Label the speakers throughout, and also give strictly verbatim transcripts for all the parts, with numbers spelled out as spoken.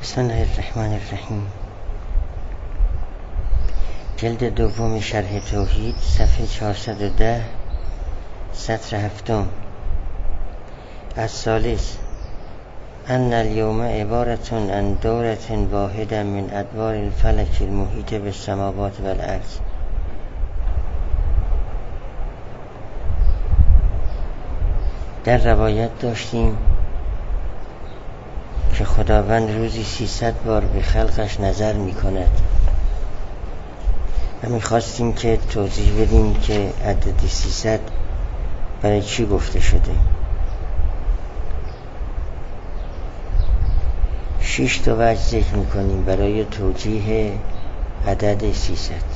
Speaker 1: بسم الله الرحمن الرحیم. جلد دوم شرح توحید، صفحه چهارصد و ده، سطر هفتم. الثالث ان اليوم عبارة عن دورة واحدة من ادوار الفلك المحیط بالسماوات والارض. در روایت داشتیم که خداوند روزی سیصد بار به خلقش نظر می کند و می خواستیم که توضیح بدیم که عدد سیصد برای چی گفته شده. شش تا وجه ذکر می کنیم برای توجیه عدد سیصد.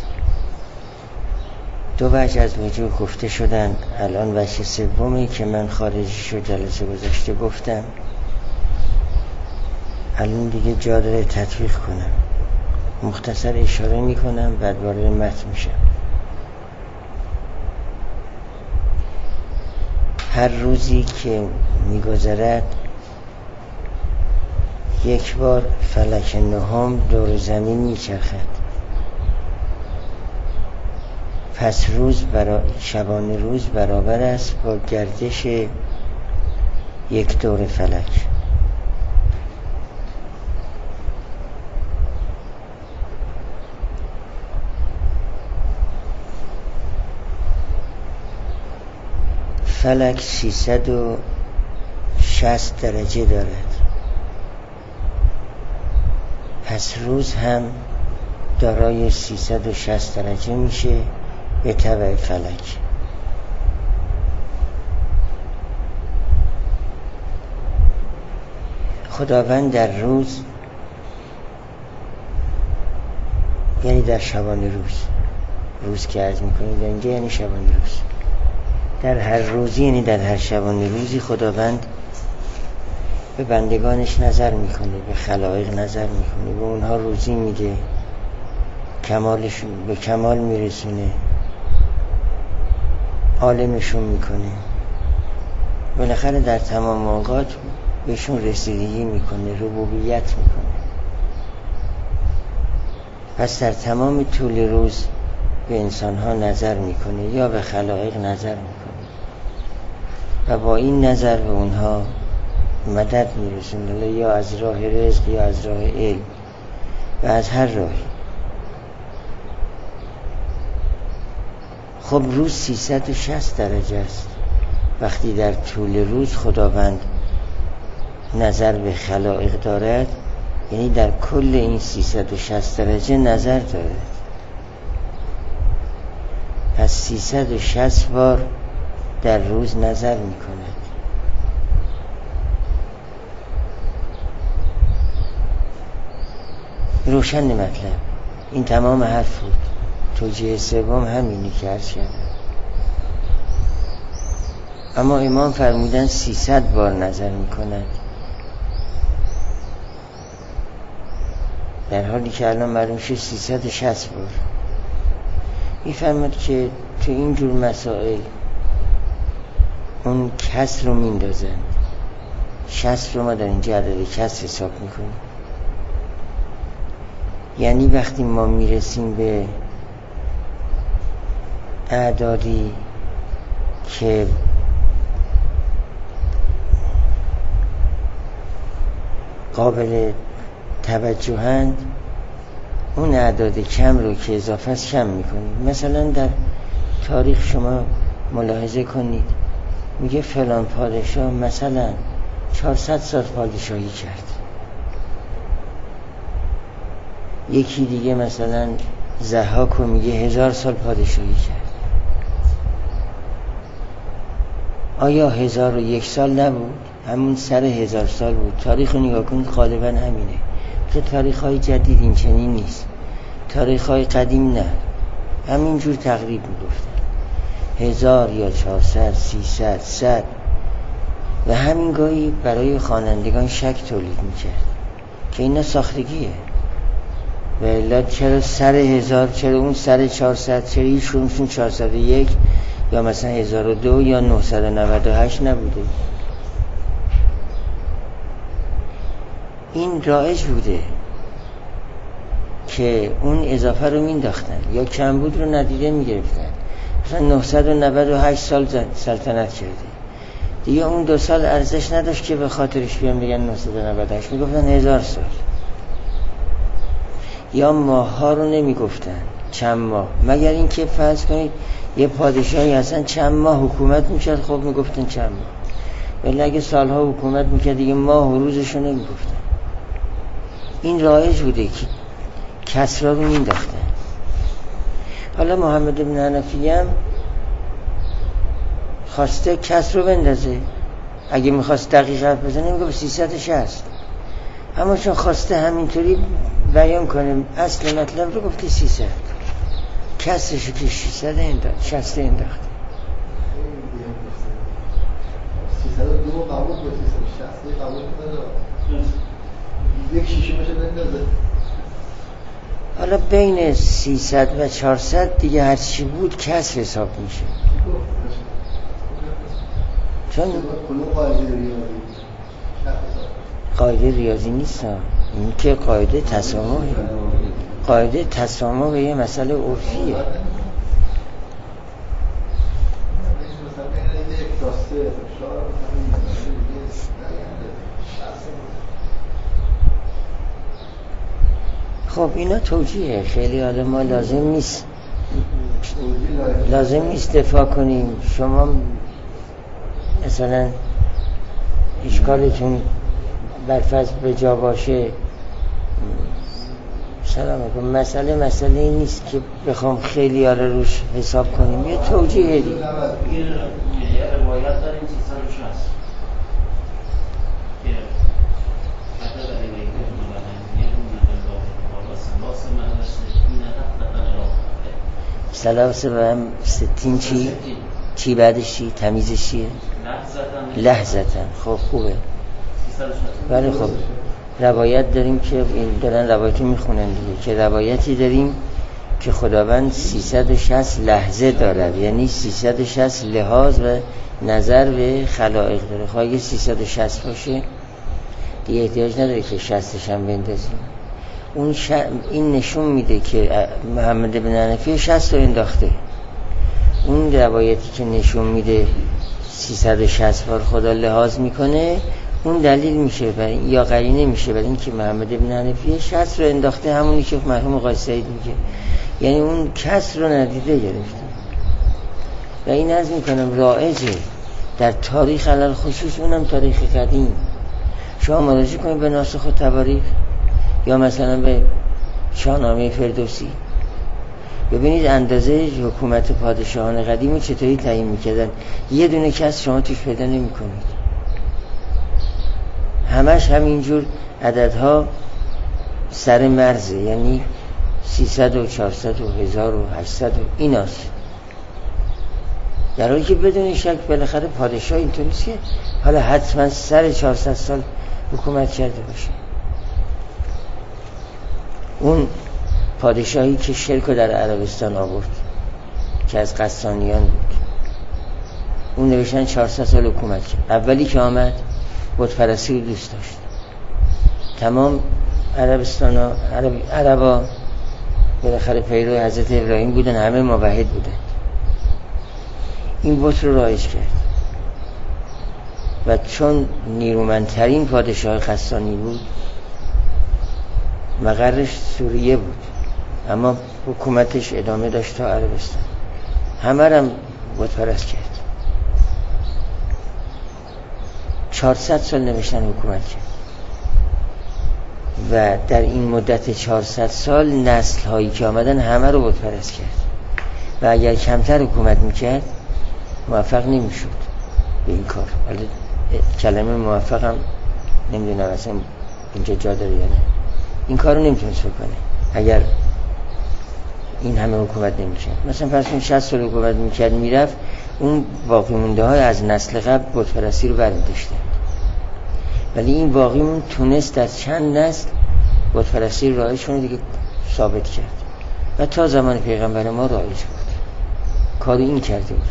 Speaker 1: دو وجه از وجوه گفته شدن. الان وجه سومی که من خارجیش رو جلسه گذشته گفتم، الان دیگه جا داره تطبیق کنم. مختصر اشاره میکنم بعد وارد متن میشم. هر روزی که میگذرد یک بار فلک نهم دور زمین میچرخد. پس روز برا... شبانه روز برابر است با گردش یک دور فلک. فلک سیصد و شصت درجه دارد، پس روز هم دارای سیصد و شصت درجه میشه به تبع فلک. خداوند در روز، یعنی در شبانه روز، روز که عرض میکنید اینجا یعنی شبانه روز، در هر روزی یعنی در هر شبانه روزی خداوند به بندگانش نظر میکنه، به خلائق نظر میکنه، به اونها روزی میده، کمالشون به کمال میرسونه، عالمشون میکنه، بالاخره در تمام اوقات بهشون رسیدگی میکنه، ربوبیت میکنه. پس در تمام طول روز به انسانها نظر میکنه یا به خلائق نظر میکنه و با این نظر به اونها مدد میرسونه، یا از راه رزق یا از راه علم و از هر راهی. خب روز سیصد و شصت درجه است. وقتی در طول روز خداوند نظر به خلائق دارد، یعنی در کل این سیصد و شصت درجه نظر دارد. پس سیصد و شصت بار در روز نظر می کند. روشن مطلب این تمام حرف بود. توجیه سوم همینی که عرض کردم. اما امام فرمودن سیصد بار نظر می کند، در حالی که الان معلوم شد سیصد و شصت بار. میفهمد که تو این جور مسائل اون کسر رو میندازن. شصت رو ما در اینجا عدد کسر حساب میکنیم. یعنی وقتی ما میرسیم به اعدادی که قابل توجهند، اون اعداد کم رو که اضافه است کم میکنید. مثلا در تاریخ شما ملاحظه کنید، میگه فلان پادشاه مثلا چهارصد سال پادشاهی کرد، یکی دیگه مثلا ضحاک رو میگه هزار سال پادشاهی کرد. آیا هزار و یک سال نبود؟ همون سر هزار سال بود. تاریخ رو نگاه کنید غالبا همینه. که تاریخ های جدید این چنین نیست، تاریخ های قدیم نه، همینجور تقریب میگفتن هزار یا چهارصد، سیصد، صد. و همین گاهی برای خوانندگان شک تولید میکرد که اینا ساختگیه، و الا چرا سر هزار، چرا اون سر چهارصد، چرا ایشونشون چهارصد و یک یا مثلا هزار و دو یا نهصد و نود و هشت نبوده. این رایج بوده که اون اضافه رو مینداختن یا کمبود رو ندیده میگرفتن. مثلا نهصد و نود و هشت سال سلطنت کرده دیگه، اون دو سال ارزش نداشت که به خاطرش بیان بگن نهصد و نود و هشت، میگفتن هزار سال. یا ماه ها رو نمیگفتن، چند ماه، مگر اینکه فرض کنید یه پادشاهی اصلا چند ماه حکومت میکرد، خب میگفتن چند ماه، ولی اگه سالها حکومت میکرد دیگه ماه و روزش رو نمیگفتن. این رایج بوده که کسرا رو مینداختن. حالا محمد بن حنفی هم خواسته کسر رو بندازه، اگه میخواست دقیق حرف بزنه میگه سیصد و شصت، اما چون خواسته همینطوری بیان کنه اصل مطلب رو گفته سیصد، کسرشو که شصت انداخت، شصت انداخت.
Speaker 2: سیصد و دو قبول بود، سیصد و شصت قبول نداره، یک شیشمش بندازه.
Speaker 1: حالا بین سیصد و چهارصد دیگه هرچی بود کسر حساب میشه، چون قاعده ریاضی نیست، این که قاعده تسامحه، قاعده تسامح به یه مسئله عرفیه. خب اینا توجیهه خیلی، حالا ما لازم نیست لازم نیست دفاع کنیم. شما مثلا اشکالتون برفض به جا باشه سلام علیکم، مسئله مسئله این نیست که بخوام خیلی حالا روش حساب کنیم، یه توجیه دی.
Speaker 3: یه روایت داریم سیصد و شصت که حتی در این ایده
Speaker 1: سلاس و هم ستین چی؟ چی بعدش چی؟ تمیزش چیه؟ لحظتن. خب خوبه، ولی خب روایت داریم که این دارن روایتی میخونن دیگه، که روایتی داریم که خداوند سیصد و شصت لحظه دارد، یعنی سیصد و شصت لحاظ و نظر به خلائق داره. خواهی سیصد و شصت باشه دیگه احتیاج نداره که شصتش هم بندازیم. اون ش... این نشون میده که محمد بن حنفی شصت رو انداخته. اون روایتی که نشون میده سیصد و شصت بار خدا لحاظ میکنه، اون دلیل میشه برای یا قرینه میشه برای اینکه محمد بن حنفی شصت رو انداخته، همونی که مرحوم قاضی سعید میگه، یعنی اون کسر رو ندیده گرفته. و این عرض میکنم رایجه در تاریخ علل خصوص، اونم تاریخ قدیم. شما مراجعه کنید به ناسخ و تواریخ یا مثلا به شاهنامه فردوسی، ببینید اندازه حکومت پادشاهان قدیمی چطوری تعیین میکردن. یه دونه کس شما توش پیدا نمی کنید، همش همینجور عددها سر مرزه، یعنی سیصد و چهارصد و هزار و هشتصد و ایناست، در حالی که بدون شک بالاخره پادشاه اینطور نیست که حالا حتما سر چهارصد سال حکومت کرده باشه. اون پادشاهی که شرک رو در عربستان آورد که از قسطانیان بود، اون نوشتن چهارصد سال حکومت کرد. اولی که آمد بت پرستی رو دوست داشت، تمام عربستان ها عرب عربا بالاخره پیرو حضرت ابراهیم بودن، همه موحد بودن. این بت رو رایج کرد و چون نیرومندترین پادشاه قسطانی بود، مقرش سوریه بود اما حکومتش ادامه داشت تا عربستان، همه هم بت پرست کرد. چهارصد سال نوشتن حکومت کرد و در این مدت چهارصد سال نسل هایی که آمدن همه رو بت پرست کرد و اگر کمتر حکومت میکرد موفق نمیشد به این کار. ولی کلمه موفق هم نمیدونم اصلا اینجا جا داره یا نه، این کار رو نمیتونست بکنه اگر این همه حکومت نمیکرد. مثلا فرض کن شصت سال حکومت میکرد میرفت، اون باقی مونده های از نسل قبل بت پرستی رو برمی‌داشتن، ولی این باقی مون تونست از چند نسل بت پرستی رو رایجشون دیگه ثابت کرد و تا زمان پیغمبر ما رایج بود، کاری این کرده بود.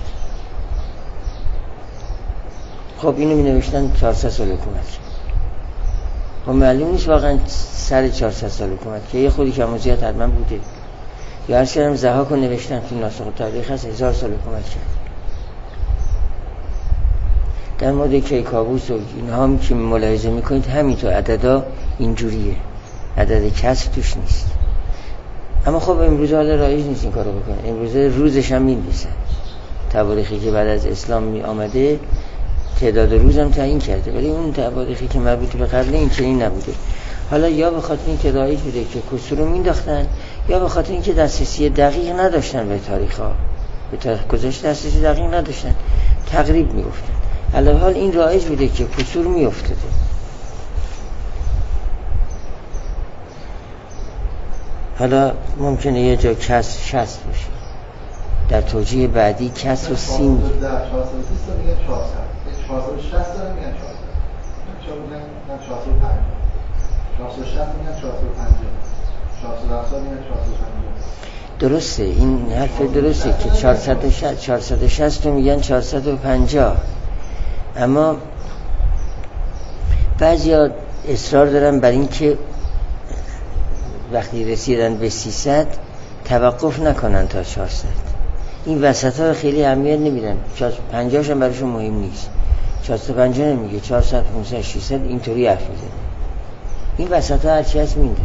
Speaker 1: خب اینو می نوشتن چهارصد سال حکومت کرد. و معلوم نیست واقعا سر چهارصد سال حکومت که یه خودی کم و زیاد حتما بوده. یا عرض کردم ضحاک رو نوشتن تو ناسخ تاریخ هست هزار سال حکومت کرد. در مورد کیکاووس و اینها هم که ملاحظه میکنید همینطور عددا اینجوریه، عدد کسر توش نیست. اما خب امروز حالا رایج نیست این کارو بکنه. امروز روزش هم می‌نویسن. تواریخی که بعد از اسلام می آمده تعداد روز هم تعیین کرده، ولی اون تواریخی که مربوط به قبل این چنین نبوده. حالا یا به خاطر اینکه رایج بوده که کسر رو مینداختن، یا به خاطر اینکه دسترسی دقیق نداشتن به تاریخ‌ها، به تاریخ گذشته دسترسی دقیق نداشتن، تقریب میگفتن. علاوه حال این رایج بوده که کسر میافتاده. حالا ممکنه یه جا کسر شصت باشه، در توجیه بعدی کسر و سین
Speaker 2: در چهارصد و بیست میگن چهارصد، چهارصد و شصت دارن میگن چهارصد، چون میگن چهارصد و پنجاه، چهارصد و شصت میگن چهارصد و پنجاه، چهارصد و هفتاد میگن چهارصد و پنجاه.
Speaker 1: درسته، این حرف درسته که چهارصد و شصت رو میگن چهارصد و پنجاه. اما بعضیا اصرار دارن بر این که وقتی رسیدن به سیصد توقف نکنن تا چهارصد. این وسط ها خیلی اهمیت نمیدن، پنجاه هم براشون مهم نیست. چهارصد و پنجاه نمیگه، چهارصد، پانصد، ششصد اینطوری حرف میزنه. این وسط ها هرچی هست میندازه.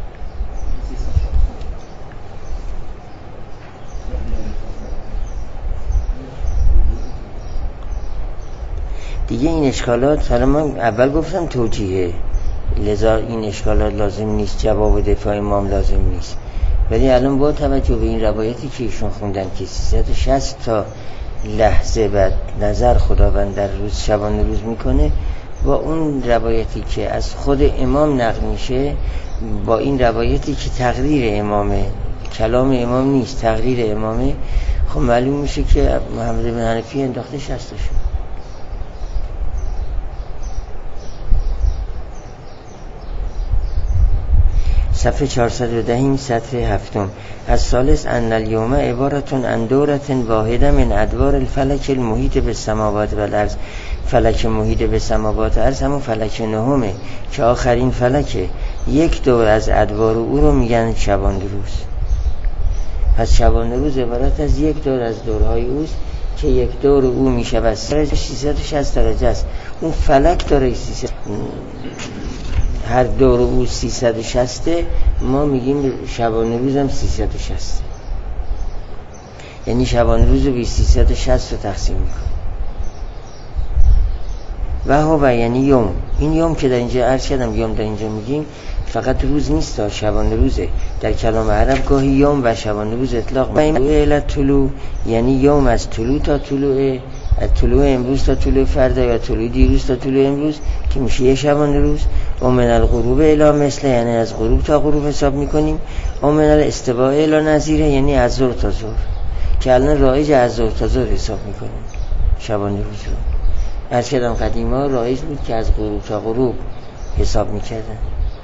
Speaker 1: دیگه این اشکالات، حالا من اول گفتم توجیهه، لذا این اشکالات لازم نیست، جواب و دفاع امام لازم نیست. ولی الان با توجه به این روایتی که ایشون خوندن که سیصد و شصت تا لحظه بعد نظر خداوند در روز شبانه روز میکنه، با اون روایتی که از خود امام نقل میشه، با این روایتی که تقریر امامه، کلام امام نیست تقریر امامه، خب معلوم میشه که محمد بن حنفی انداخته شصت شد. صفحه چهارصد و ده سطر هفتم. از ثالث ان الیوم عبارتون عن دورت واحده من ادوار الفلک المحیط به السماوات و الارض. فلک محیط به سماوات و الارض همون فلک نهمه که آخرین فلکه. یک دور از ادوار او رو میگن شبانه روز. پس شبانه روز عبارت از یک دور از دورهای اوست که یک دور او میشه بس سیصد و شصت درجه است. اون فلک داره سیصد، هر دور او سیصد و شصت، ما میگیم شبانه روز هم سیصد و شصت، یعنی شبانه روز رو به سیصد و شصت رو تقسیم میکنه. و هو یعنی یوم، این یوم که در اینجا عرض کردم یوم در اینجا میگیم فقط روز نیست تا شبانه روزه. در کلام عرب گاهی یوم و شبانه روز اطلاق میشه. طلوع یعنی یوم از طلوع تا طلوع، از طلوع امروز تا طلوع فردا، یا طلوع دیروز تا طلوع امروز که میشه یه شبانه روز. و من الغروب الی مثل، یعنی از غروب تا غروب حساب میکنیم. و من الاستواء الی نظیره، یعنی از ظهر تا ظهر، که الان رایج از ظهر تا ظهر حساب میکنیم شبانه روز رو. عرض کردم قدیما رایج بود که از غروب تا غروب حساب میکردن.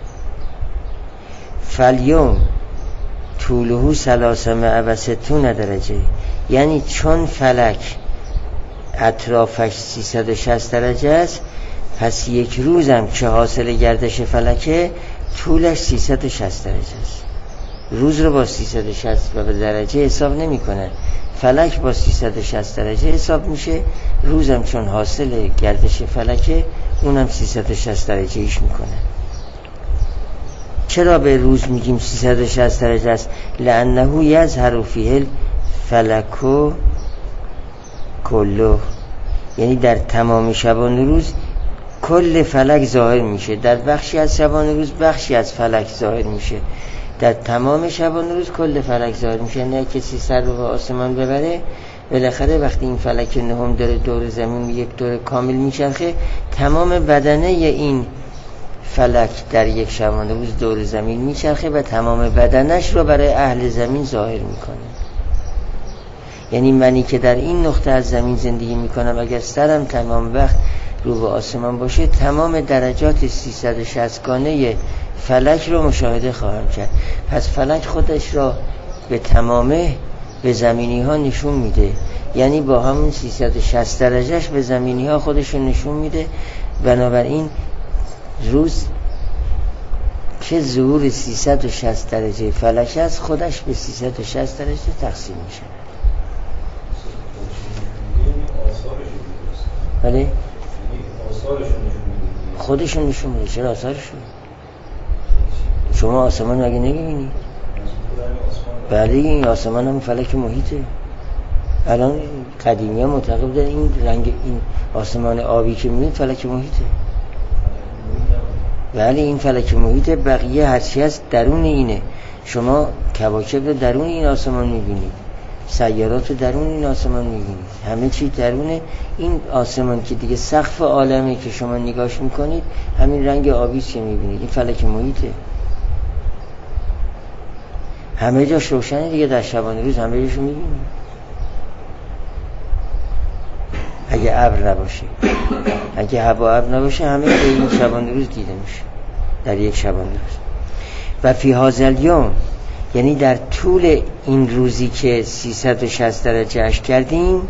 Speaker 1: فالیوم طولهو سلاسمه و ستون درجه، یعنی چون فلک اطرافش سیصد و شصت درجه است، پس یک روزم که حاصل گردش فلکه طولش سیصد و شصت درجه است. روز رو با سیصد و شصت و به درجه حساب نمی کنن، فلک با سیصد و شصت درجه حساب میشه. روزم چون حاصل گردش فلکه اونم سیصد و شصت درجه ایش میکنه. چرا به روز میگیم سیصد و شصت درجه است؟ لانه یظهر فیه الفلک کله، یعنی در تمام شبانه روز کل فلک ظاهر میشه. در بخشی از شبانه روز بخشی از فلک ظاهر میشه. در تمام شبانه روز کل فلک ظاهر میشه. نه کسی سر رو به آسمان ببره، بالاخره وقتی این فلک نهم داره دور زمین یک دور کامل میچرخه، تمام بدنه این فلک در یک شبانه روز دور زمین میچرخه و تمام بدنش رو برای اهل زمین ظاهر میکنه. یعنی منی که در این نقطه از زمین زندگی میکنم، اگر سرم تمام وقت رو به آسمان باشه، تمام درجات سیصد و شصت گانه فلک رو مشاهده خواهم کرد. پس فلک خودش را به تمامه به زمینی ها نشون میده، یعنی با همون سیصد و شصت درجهش به زمینی ها خودش رو نشون میده. بنابراین روز که ظهور سیصد و شصت درجه فلک است خودش به سیصد و شصت درجه تقسیم میشه. بله خودشون نشون میده. چرا آثارشون؟ شما آسمان مگه نمیبینی؟ بله این آسمان هم فلک محیطه. الان قدیمی ها معتقد دارن این رنگ این آسمان آبی که میبینید فلک محیطه. بله این فلک محیطه. بقیه هرچی هست درون اینه. شما کواکب رو درون این آسمان میبینید، سیارات رو درون این آسمان میبینید، همه چی درون این آسمان که دیگه سقف عالمه که شما نگاش میکنید همین رنگ آبی که میبینید. این فلک محیطه. همه جاش روشنه دیگه. در شبانه روز همه جاشو میبینید. اگه ابر نباشه، اگه هوا ابر نباشه همه به این شبانه روز دیده میشه در یک شبانه روز. و فی هذا الیوم یعنی در طول این روزی که سیصد و شصت درجه اش کردیم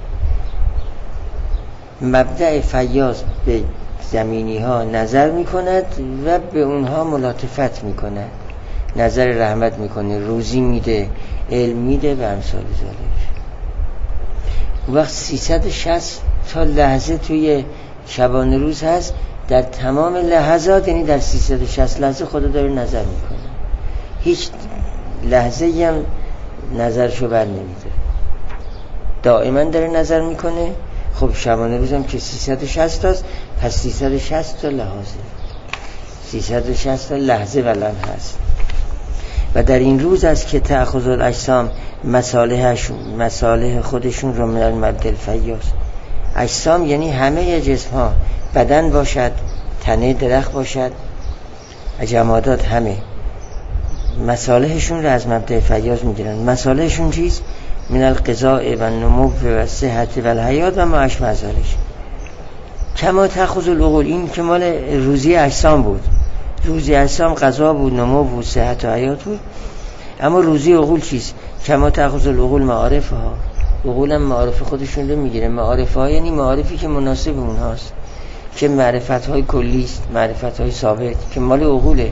Speaker 1: مبدأ فیاض به زمینی ها نظر میکند و به اونها ملاطفت میکند، نظر رحمت میکنه، روزی میده، علم میده و امثال ذالک. وقت سیصد و شصت تا لحظه توی شبانه روز هست. در تمام لحظات یعنی در سیصد و شصت لحظه خدا داره نظر میکنه. هیچ لحظه هم نظرشو بر نمیده، دائما داره نظر میکنه. خب شبانه روز هم که سیصد و شصت هست، پس سیصد و شصت تا لحظه سیصد و شصت تا لحظه و لمحه هست. و در این روز است که تأخذ الاجسام مصالحشون مصالح خودشون رو من المبدأ الفیاض. اجسام یعنی همه جسم ها، بدن باشد، تنه درخت باشد، جمادات همه مصالحشون رو از مبدأ فیاض میگیرن. مصالحشون چیست؟ من الغذاء و النمو و صحت و الحیات و ما اشبه ذلک. کما تأخذ العقول، این که مال روزی اجسام بود. روزی اجسام غذا بود، نمو بود، صحت و حیات بود. اما روزی عقول چیست؟ کما تأخذ العقول معارف ها. عقول هم معارف خودشون رو میگیره. معارف ها یعنی معارفی که مناسب اونهاست، که معرفت های کلی است، معرفت های ثابت که مال عقوله.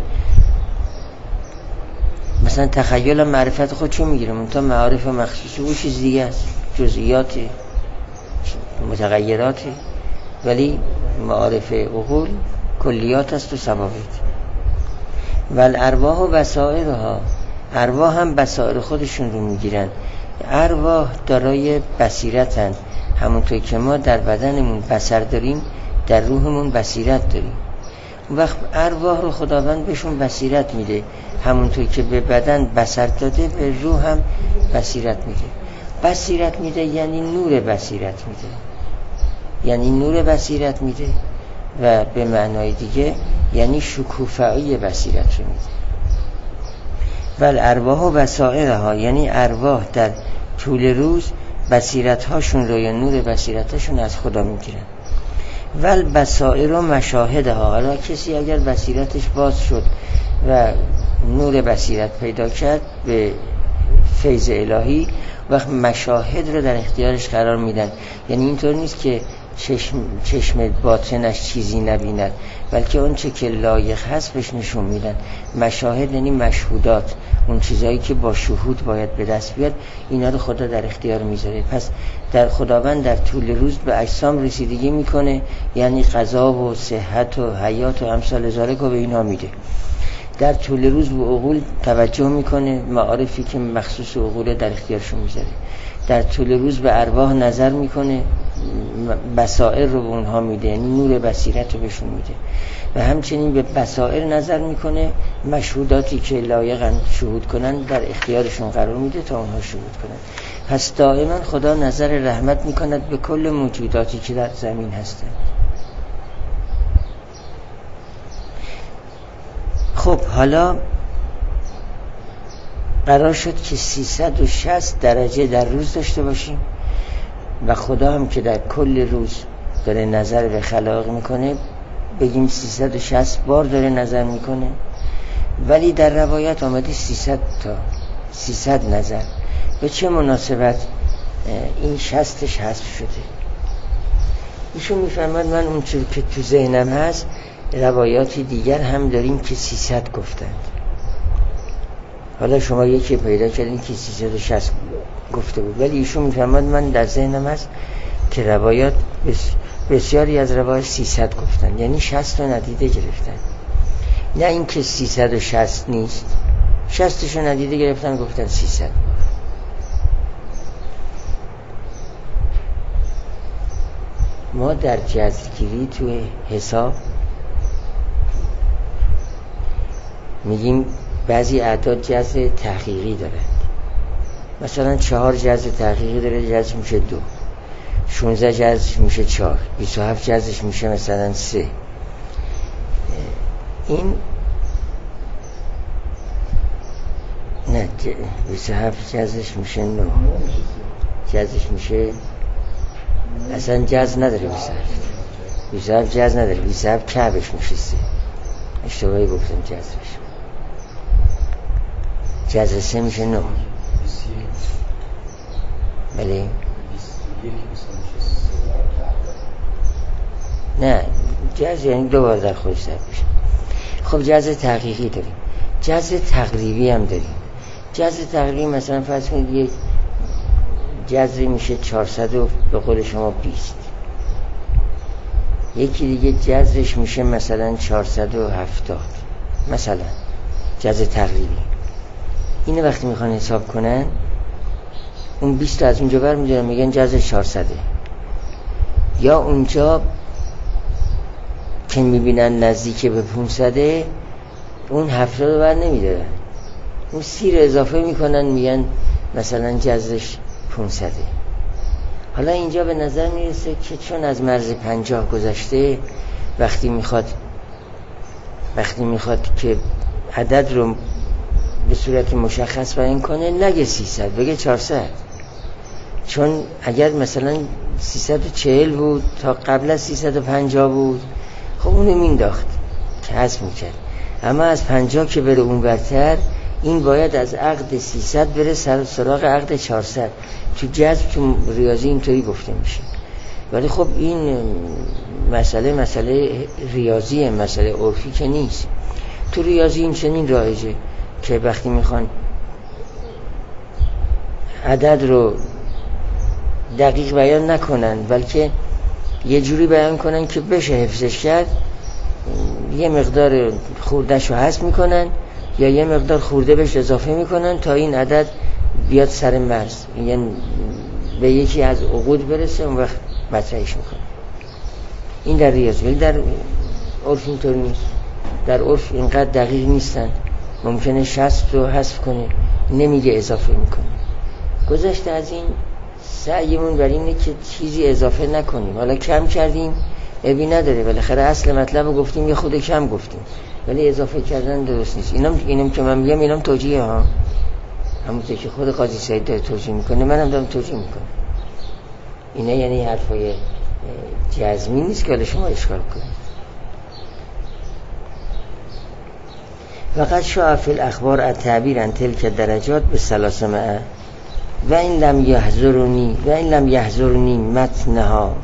Speaker 1: مثلا تخیل هم معرفت خود چون میگیره، منتها معارف مخصوص او چیز دیگه است، جزئیات متغیرات، ولی معارف عقول کلیات است و ثوابت. و الارواح و بصائرها، ارواح هم بصائر خودشون رو میگیرن. ارواح دارای بصیرتن، همونطور که ما در بدنمون بصر داریم در روحمون بصیرت داریم. اون وقت ارواح رو خداوند بهشون بصیرت میده، همونطور که به بدن بصر داده به روح هم بصیرت میده. بصیرت میده یعنی نور بصیرت میده، یعنی نور بصیرت میده و به معنای دیگه یعنی شکوفایی بصیرت رو میده. و الارواح و بصائرها یعنی ارواح در طول روز بصیرت هاشون رو یا نور بصیرت هاشون از خدا میگیرن. و البصائر و مشاهدها، حالا کسی اگر بصیرتش باز شد و نور بصیرت پیدا کرد به فیض الهی، وقت مشاهد رو در اختیارش قرار میدن. یعنی اینطور نیست که چشم, چشم باطنش چیزی نبیند، بلکه اون چه که لایق هست بهش نشون میدن. مشاهد یعنی مشهودات، اون چیزایی که با شهود باید به دست بیاد، اینا رو خدا در اختیار میذاره. پس در خداوند در طول روز به اجسام رسیدگی میکنه، یعنی غذا و صحت و حیات و امثال ذالک رو به اینا میده. در طول روز به عقول توجه میکنه، معارفی که مخصوص عقول در اختیارشون میذاره. در طول روز به ارواح نظر میکنه، بصائر رو به اونها میده، یعنی نور بصیرت رو بهشون میده. و همچنین به بصائر نظر میکنه، مشهوداتی که لایقن شهود کنن در اختیارشون قرار میده تا اونها شهود کنن. پس دائما خدا نظر رحمت میکند به کل موجوداتی که در زمین هستند. خب حالا قرار شد که سیصد و شصت درجه در روز داشته باشیم و خدا هم که در کل روز داره نظر به خلائق میکنه، بگیم سیصد و شصت بار داره نظر میکنه. ولی در روایت آمده سیصد تا سیصد نظر. به چه مناسبت این شصتش حذف شده؟ ایشون میفرماد من اون چیزی که تو ذهنم هست روایاتی دیگر هم داریم که سیصد گفتند. حالا شما یکی پیدا کردین که سیصد و شصت گفته بود، ولی ایشون میفرماد من در ذهنم هست که روایات بسیاری از روایات سیصد گفتن، یعنی شصت رو ندیده گرفتن، نه این که سیصد و شصت نیست، شصتش رو ندیده گرفتن گفتن سیصد. ما در جذرگیری توی حساب میگیم بعضی اعداد جذر تحقیقی دارند، مثلا چهار جذر تحقیقی داره، جذر میشه دو، شونزده جذر میشه چهار، بیست و هفت جذرش میشه مثلا سه. این نه بیست و هفت جذرش میشه نه، جذرش میشه اصلا جذر نداره، بیست و هفت بیست و هفت جذر نداره، بیست و هفت کعبش میشه سه. اشتباهی گفتم جذرش، جذر سه میشه نه. بله نه، جذر یعنی دو بار در خودش ضرب میشه. خب جذر تحقیقی داریم، جذر تقریبی هم داریم. جذر تقریبی مثلا فرض کنید یک جذری میشه چهارصد و به قول شما بیست، یکی دیگه جذرش میشه مثلا چهارصد و هفتاد، مثلا جذر تقریبی. اینو وقتی میخوان حساب کنن اون بیست از اونجا بر میدونن میگن جذر چهارصده، یا اونجا که میبینن نزدیک به پانصده اون هفتاد رو بر نمیدارن، اون سی رو اضافه میکنن میگن مثلا جذرش پانصده. حالا اینجا به نظر میرسه که چون از مرز پنجاه گذشته، وقتی میخواد وقتی میخواد که عدد رو به صورت مشخص بیان کنه نگه سیصد، بگه چهارصد، چون اگر مثلا سیصد و چهل بود تا قبل از سیصد و پنجاه بود خب اونو مینداخت که حذف میکرد، اما از پنجاه که بره اون برتر این باید از عقد سیصد بره سراغ عقد چهارصد. تو جذب تو ریاضی اینطوری گفته میشه، ولی خب این مسئله مسئله ریاضیه، مسئله عرفی که نیست. تو ریاضی این چنین رایجه که وقتی میخوان عدد رو دقیق بیان نکنن بلکه یه جوری بیان کنن که بشه حفظش کرد، یه مقدار خوردهش رو حذف میکنن یا یه مقدار خورده بهش اضافه میکنن تا این عدد بیاد سر مرز، یعنی به یکی از عقود برسه، اون وقت مطرحش میکنن. این در ریاضی، ولی در عرف اینطور نیست. در عرف اینقدر دقیق نیستن، ممکنه شصت رو حذف کنه نمیگه اضافه میکنه. گذشته از این سعیمون بر اینه که چیزی اضافه نکنیم، حالا کم کردیم ابی نداره، بالاخره اصل مطلب رو گفتیم یه خود کم گفتیم، ولی اضافه کردن درست نیست. اینم اینم که من میگم اینم توجیه ها، همونطور که خود قاضی سعید داره توجیه میکنه منم دارم توجیه میکنم. اینه یعنی حرفای جزمی نیست که شما اشکال کنید. وقد شاء فی الاخبار التعبیر عن تلک درجات به ثلاثمائه و این لم یحضرنی و این لم یحضرنی متنها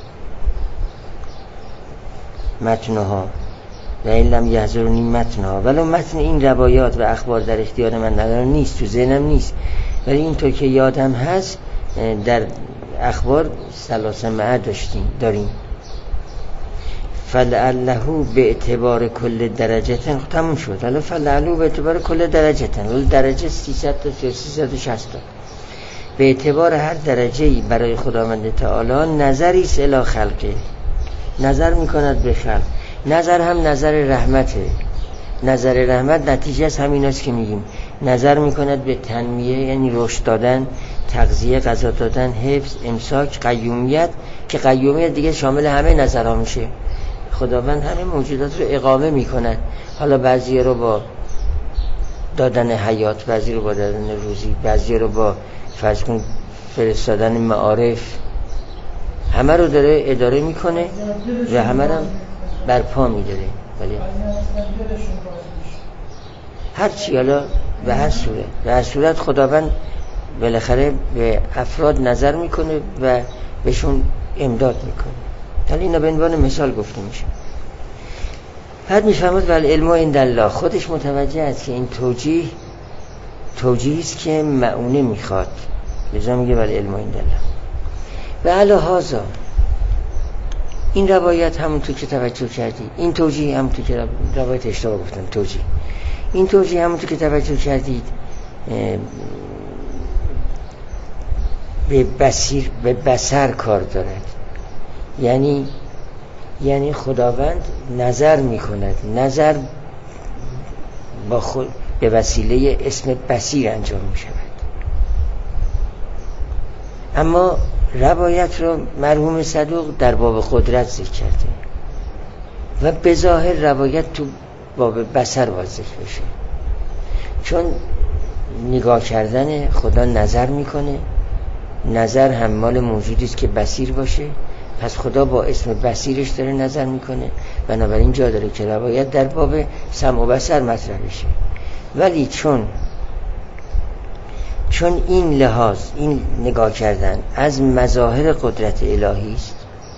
Speaker 1: متنها و این لم یحضرنی متنها، ولو متن این روایات و اخبار در اختیار من نداره، نیست، تو ذهنم نیست، ولی اینطور که یادم هست در اخبار ثلاثمائه داشتیم داریم. فلعله به اعتبار کل درجه تموم شد. حالا فلعله به اعتبار کل درجه، ولی درجه سیصد تا سیصد و شصت تا، به اعتبار هر درجه‌ای برای خداوند تعالی نظری است الی خلقه، نظر میکند به خلق. نظر هم نظر رحمته، نظر رحمت نتیجه از همیناست که میگیم نظر میکند به تنمیه، یعنی رشد دادن، تغذیه، غذا دادن، حفظ، امساک، قیومیت، که قیومیت دیگه شامل همه نظرها میشه. خداوند همه موجودات رو اقامه میکنن، حالا بعضی رو با دادن حیات، بعضی رو با دادن روزی، بعضی رو با فرض کن فرستادن معارف، همه رو داره اداره میکنه و همه رو برپا میداره. ولی هر چی، حالا به هر صورت به هر صورت خداوند بالاخره به افراد نظر میکنه و بهشون امداد میکنه. حالا اینا به عنوان مثال گفته میشه. بعد میفهمد ول علم عند الله، خودش متوجه است که این توجیه توجیه است که معونه میخواد، لذا میگه ول علم عند الله. و علی هذا این روایت همونطور که توجه کردی، این توجیه همونطور که روایت اشتباه گفتم توجیه این توجیه همونطور که توجه کردید به بصیر به بصر کار دارد. یعنی یعنی خداوند نظر میکند، نظر با خود به وسیله اسم بصیر انجام میشود. اما روایت رو مرحوم صدوق در باب قدرت ذکر کرده و به ظاهر روایت تو باب بصر باید ذکر بشه، چون نگاه کردن خدا نظر میکنه، نظر هم مال موجودی است که بصیر باشه، پس خدا با اسم بصیرش داره نظر میکنه، بنابراین جا داره که روایت در باب سمع و بصر مطرح بشه. ولی چون چون این لحاظ، این نگاه کردن از مظاهر قدرت الهی است،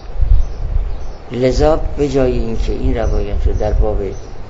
Speaker 1: لذا به جای اینکه این روایت رو در باب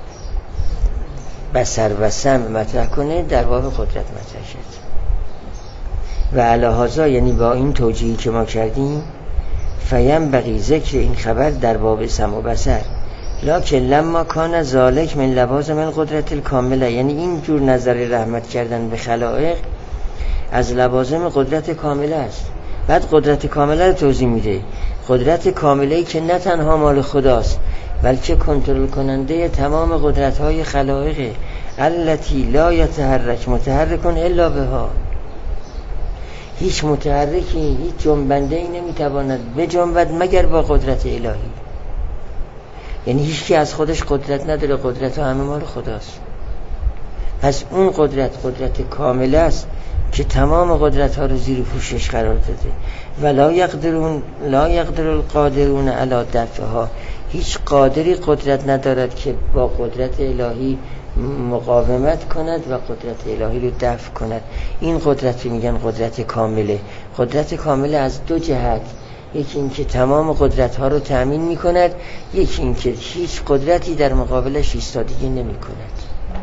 Speaker 1: بصر و سمع مطرح کنه، در باب قدرت مطرح شد. و علی هذا یعنی با این توجیهی که ما کردیم، فیم بقی ذکر این خبر در باب سمع و بصر، لکن لما کان ذالک من لوازم القدرت الکامله، یعنی این جور نظر رحمت کردن به خلائق از لوازم قدرت کامله است. بعد قدرت کامله رو توضیح میده، قدرت کامله‌ای که نه تنها مال خداست بلکه کنترل کننده تمام قدرت‌های خلائق، التی لا یتحرک متحرک الا بها، هیچ متحرکی، هیچ جنبنده‌ای نمیتواند بجنبد مگر با قدرت الهی. یعنی هیچ کی از خودش قدرت نداره، قدرت ها همه مال خداست. پس اون قدرت قدرت کامله است که تمام قدرت ها رو زیر پوشش قرار داده. و لا یقدرون لا یقدر القادرون علی دفعها، هیچ قادری قدرت ندارد که با قدرت الهی مقاومت کند و قدرت الهی رو دفع کند. این قدرت رو میگن قدرت کامله. قدرت کامله از دو جهت، یکی این که تمام قدرت ها رو تأمین می کند، یکی این که هیچ قدرتی در مقابلش ایستادگی نمی کند.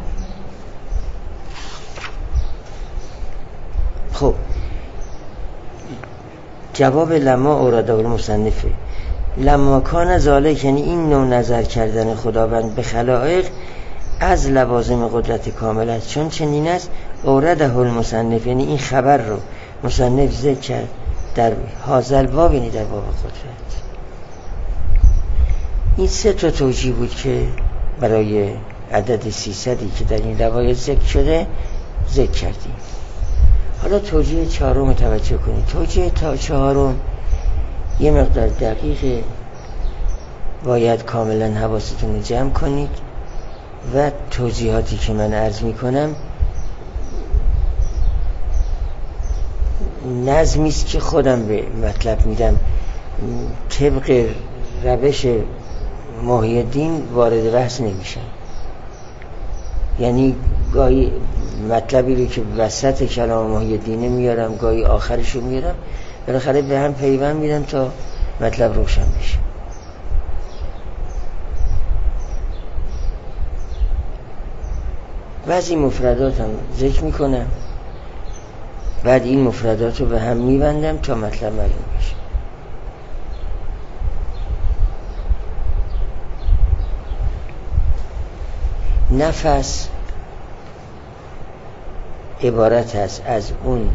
Speaker 1: خب جواب لما اوراده المصنفه، لما کان ذالک، یعنی این نوع نظر کردن خداوند به خلائق از لوازم قدرت کامل است، چون چنین است اورده المصنف، یعنی این خبر رو مصنف ذکر کرد در هازل باب، یعنی در باب قدرت. این سه تا توجیه بود که برای عدد سیصدی که در این روایت ذکر شده ذکر کردیم. حالا توجیه چهارم توجه کنید. توجیه تا چهارم یه مقدار دقیقه، باید کاملا حواستون رو جمع کنید و توضیحاتی که من عرض می کنم نظمی است که خودم به مطلب میدم، طبق روش محی الدین وارد بحث نمیشم. یعنی گاهی مطلبی رو که وسط کلام محی الدین میارم، گاهی آخرش رو میارم، بالاخره به هم پیوند میدم تا مطلب روشن بشه. بعضی مفردات هم ذکر میکنم، بعد این مفردات رو به هم میبندم تا مطلب معلوم بشه. نفس عبارت است از اون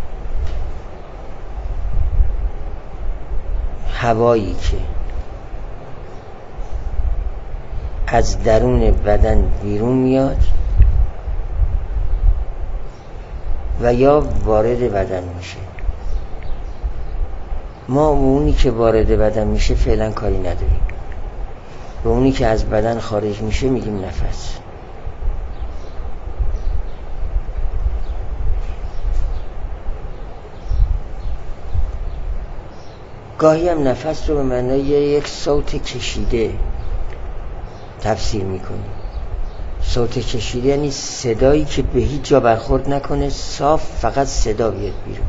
Speaker 1: هوایی که از درون بدن بیرون میاد و یا وارد بدن میشه. ما اونی که وارد بدن میشه فعلا کاری نداریم، و اونی که از بدن خارج میشه میگیم نفس. گاهی هم نفس رو به معنای یک صوت کشیده تفسیر میکنیم. صوت کشیده یعنی صدایی که به هیچ جا برخورد نکنه، صاف فقط صدا بیاد بیرون،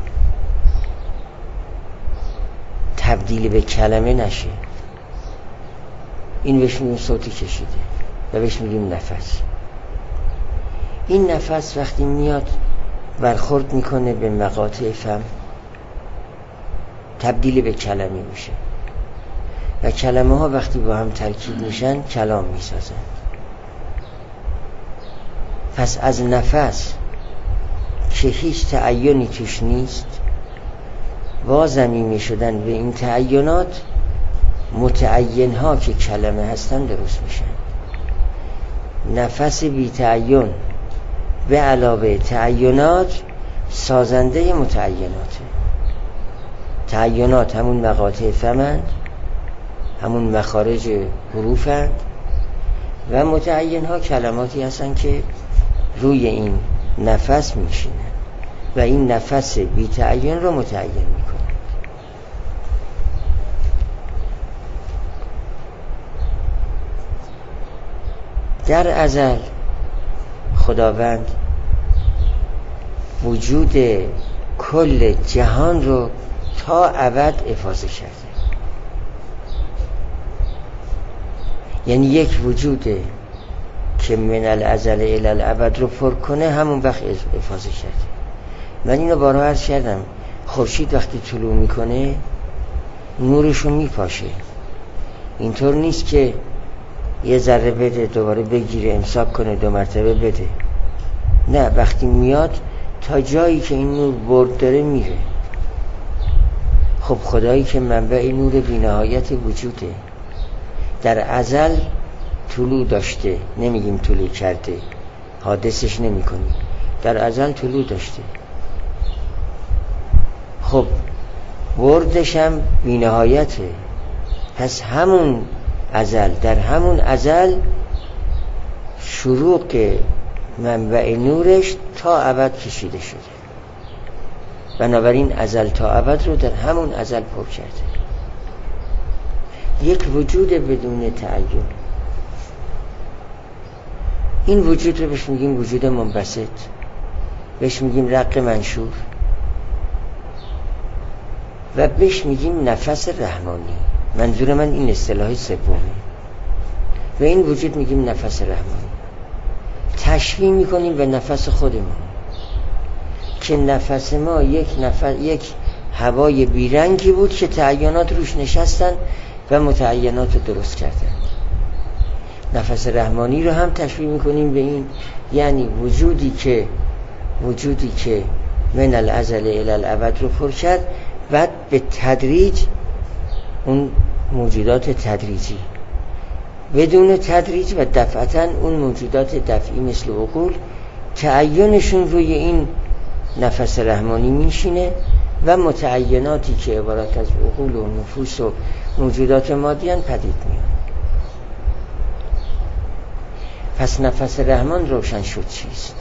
Speaker 1: تبدیل به کلمه نشه. این بهش میگیم صوت کشیده. و بهش میگیم نفس. این نفس وقتی میاد برخورد میکنه به مقاطع فم، تبدیل به کلمه میشه و کلمه ها وقتی با هم ترکیب میشن کلام میسازن. پس از نفس که هیچ تعینی توش نیست، با ضمیمی شدن به این تعینات متعین ها که کلمه هستن درست میشن. نفس بی تعین به علاوه تعینات سازنده متعیناته. تعینات همون مقاطع فمند، همون مخارج حروفند و متعین ها کلماتی هستن که روی این نفس میشینن و این نفس بی تعین رو متعین میکنن. در ازل خداوند وجود کل جهان رو تا ابد حفاظ کرده. یعنی یک وجوده که من الازل الی الابد رو پر کنه همون وقت حفاظ کرده. من اینو بارها عرض کردم، خورشید وقتی طلوع میکنه نورشو میپاشه. اینطور نیست که یه ذره بده دوباره بگیره امساک کنه دو مرتبه بده. نه، وقتی میاد تا جایی که این نور برد داره میره. خب خدایی که منبع نور بی‌نهایت وجوده، در ازل طلوع داشته، نمیگیم طلوع کرده، حادثش نمی کنیم، در ازل طلوع داشته. خب بردش هم بی‌نهایته. پس همون ازل، در همون ازل شروق منبع نورش تا ابد کشیده شده. بنابراین ازل تا ابد رو در همون ازل پر کرده. یک وجود بدون تعین. این وجود رو بهش میگیم وجود منبسط، بهش میگیم رق منشور و بهش میگیم نفس رحمانی. منظور من این اصطلاح سومه. و این وجود میگیم نفس رحمانی. تشبیه میکنیم به نفس خودمون که نفس ما یک نفس، یک هوای بیرنگی بود که تعینات روش نشستن و متعینات رو درست کردن. نفس رحمانی رو هم تشبیه میکنیم به این، یعنی وجودی که وجودی که من الازل الی الابد رو پر کرد، بعد به تدریج اون موجودات تدریجی، بدون تدریج و دفعتاً اون موجودات دفعی مثل عقول تعینشون روی این نفس رحمانی میشینه و متعیناتی که عبارت از عقول و نفوس و موجودات مادیان پدید میان. پس نفس رحمان روشن شد چیست؟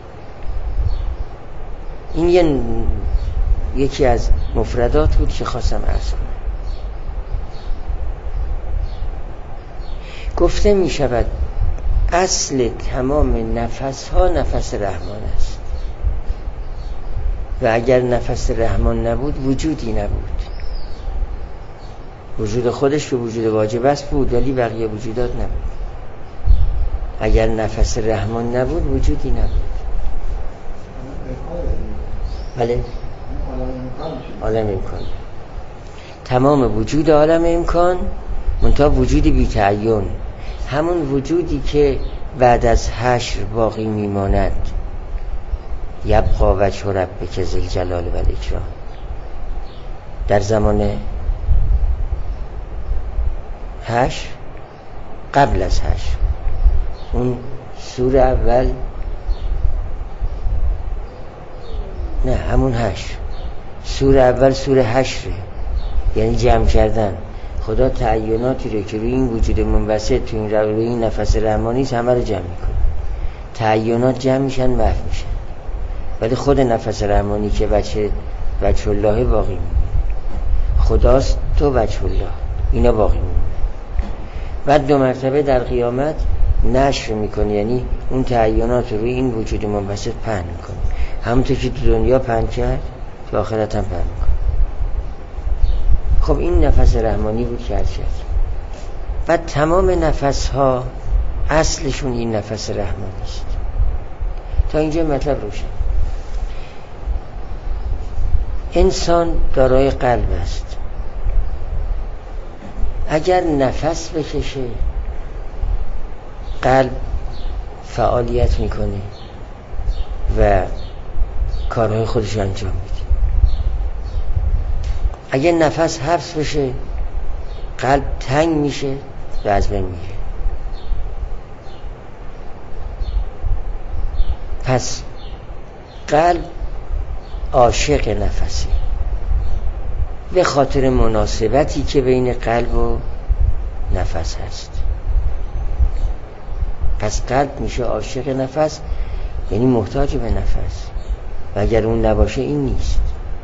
Speaker 1: این یه یکی از مفردات بود که خواستم عرض کنم. گفته می شود اصل تمام نفس ها نفس رحمان است و اگر نفس رحمان نبود وجودی نبود. وجود خودش که وجود واجب است بود، ولی بقیه وجودات نبود. اگر نفس رحمان نبود وجودی نبود. بله، عالم امکان. تمام وجود عالم امکان منتها وجودی بی تعین، همون وجودی که بعد از حشر باقی میماند. یبقا وجه ربک ذی الجلال و الاکرام. در زمان حشر، قبل از حشر، اون سور اول، نه همون حشر، سور اول سور حشره، یعنی جمع کردن. خدا تعیناتی رو که روی این وجود منبسط، تو این روی این نفس رحمانی همه رو جمع میکنه. تعینات جمع میشن، محو میشن، ولی خود نفس رحمانی که وجه وجه الله باقی میمونه. خداست تو وجه الله، اینا باقی میمونه. بعد دو مرتبه در قیامت نشر میکنه، یعنی اون تعینات رو روی این وجود منبسط پهن میکنه. همونطور که تو دنیا پهن کرد تو آخرت هم پهن میکنه. خب این نفس رحمانی بود که هر کرد. بعد تمام نفس ها اصلشون این نفس رحمانی است. تا اینجا مطلب روشن. انسان دارای قلب است. اگر نفس بکشه قلب فعالیت میکنه و کارهای خودش انجام میده. اگر نفس حبس بشه قلب تنگ میشه و از بین میره. پس قلب عاشق نفسی به خاطر مناسبتی که بین قلب و نفس هست. پس قلب میشه عاشق نفس، یعنی محتاج به نفس، و اگر اون نباشه این نیست.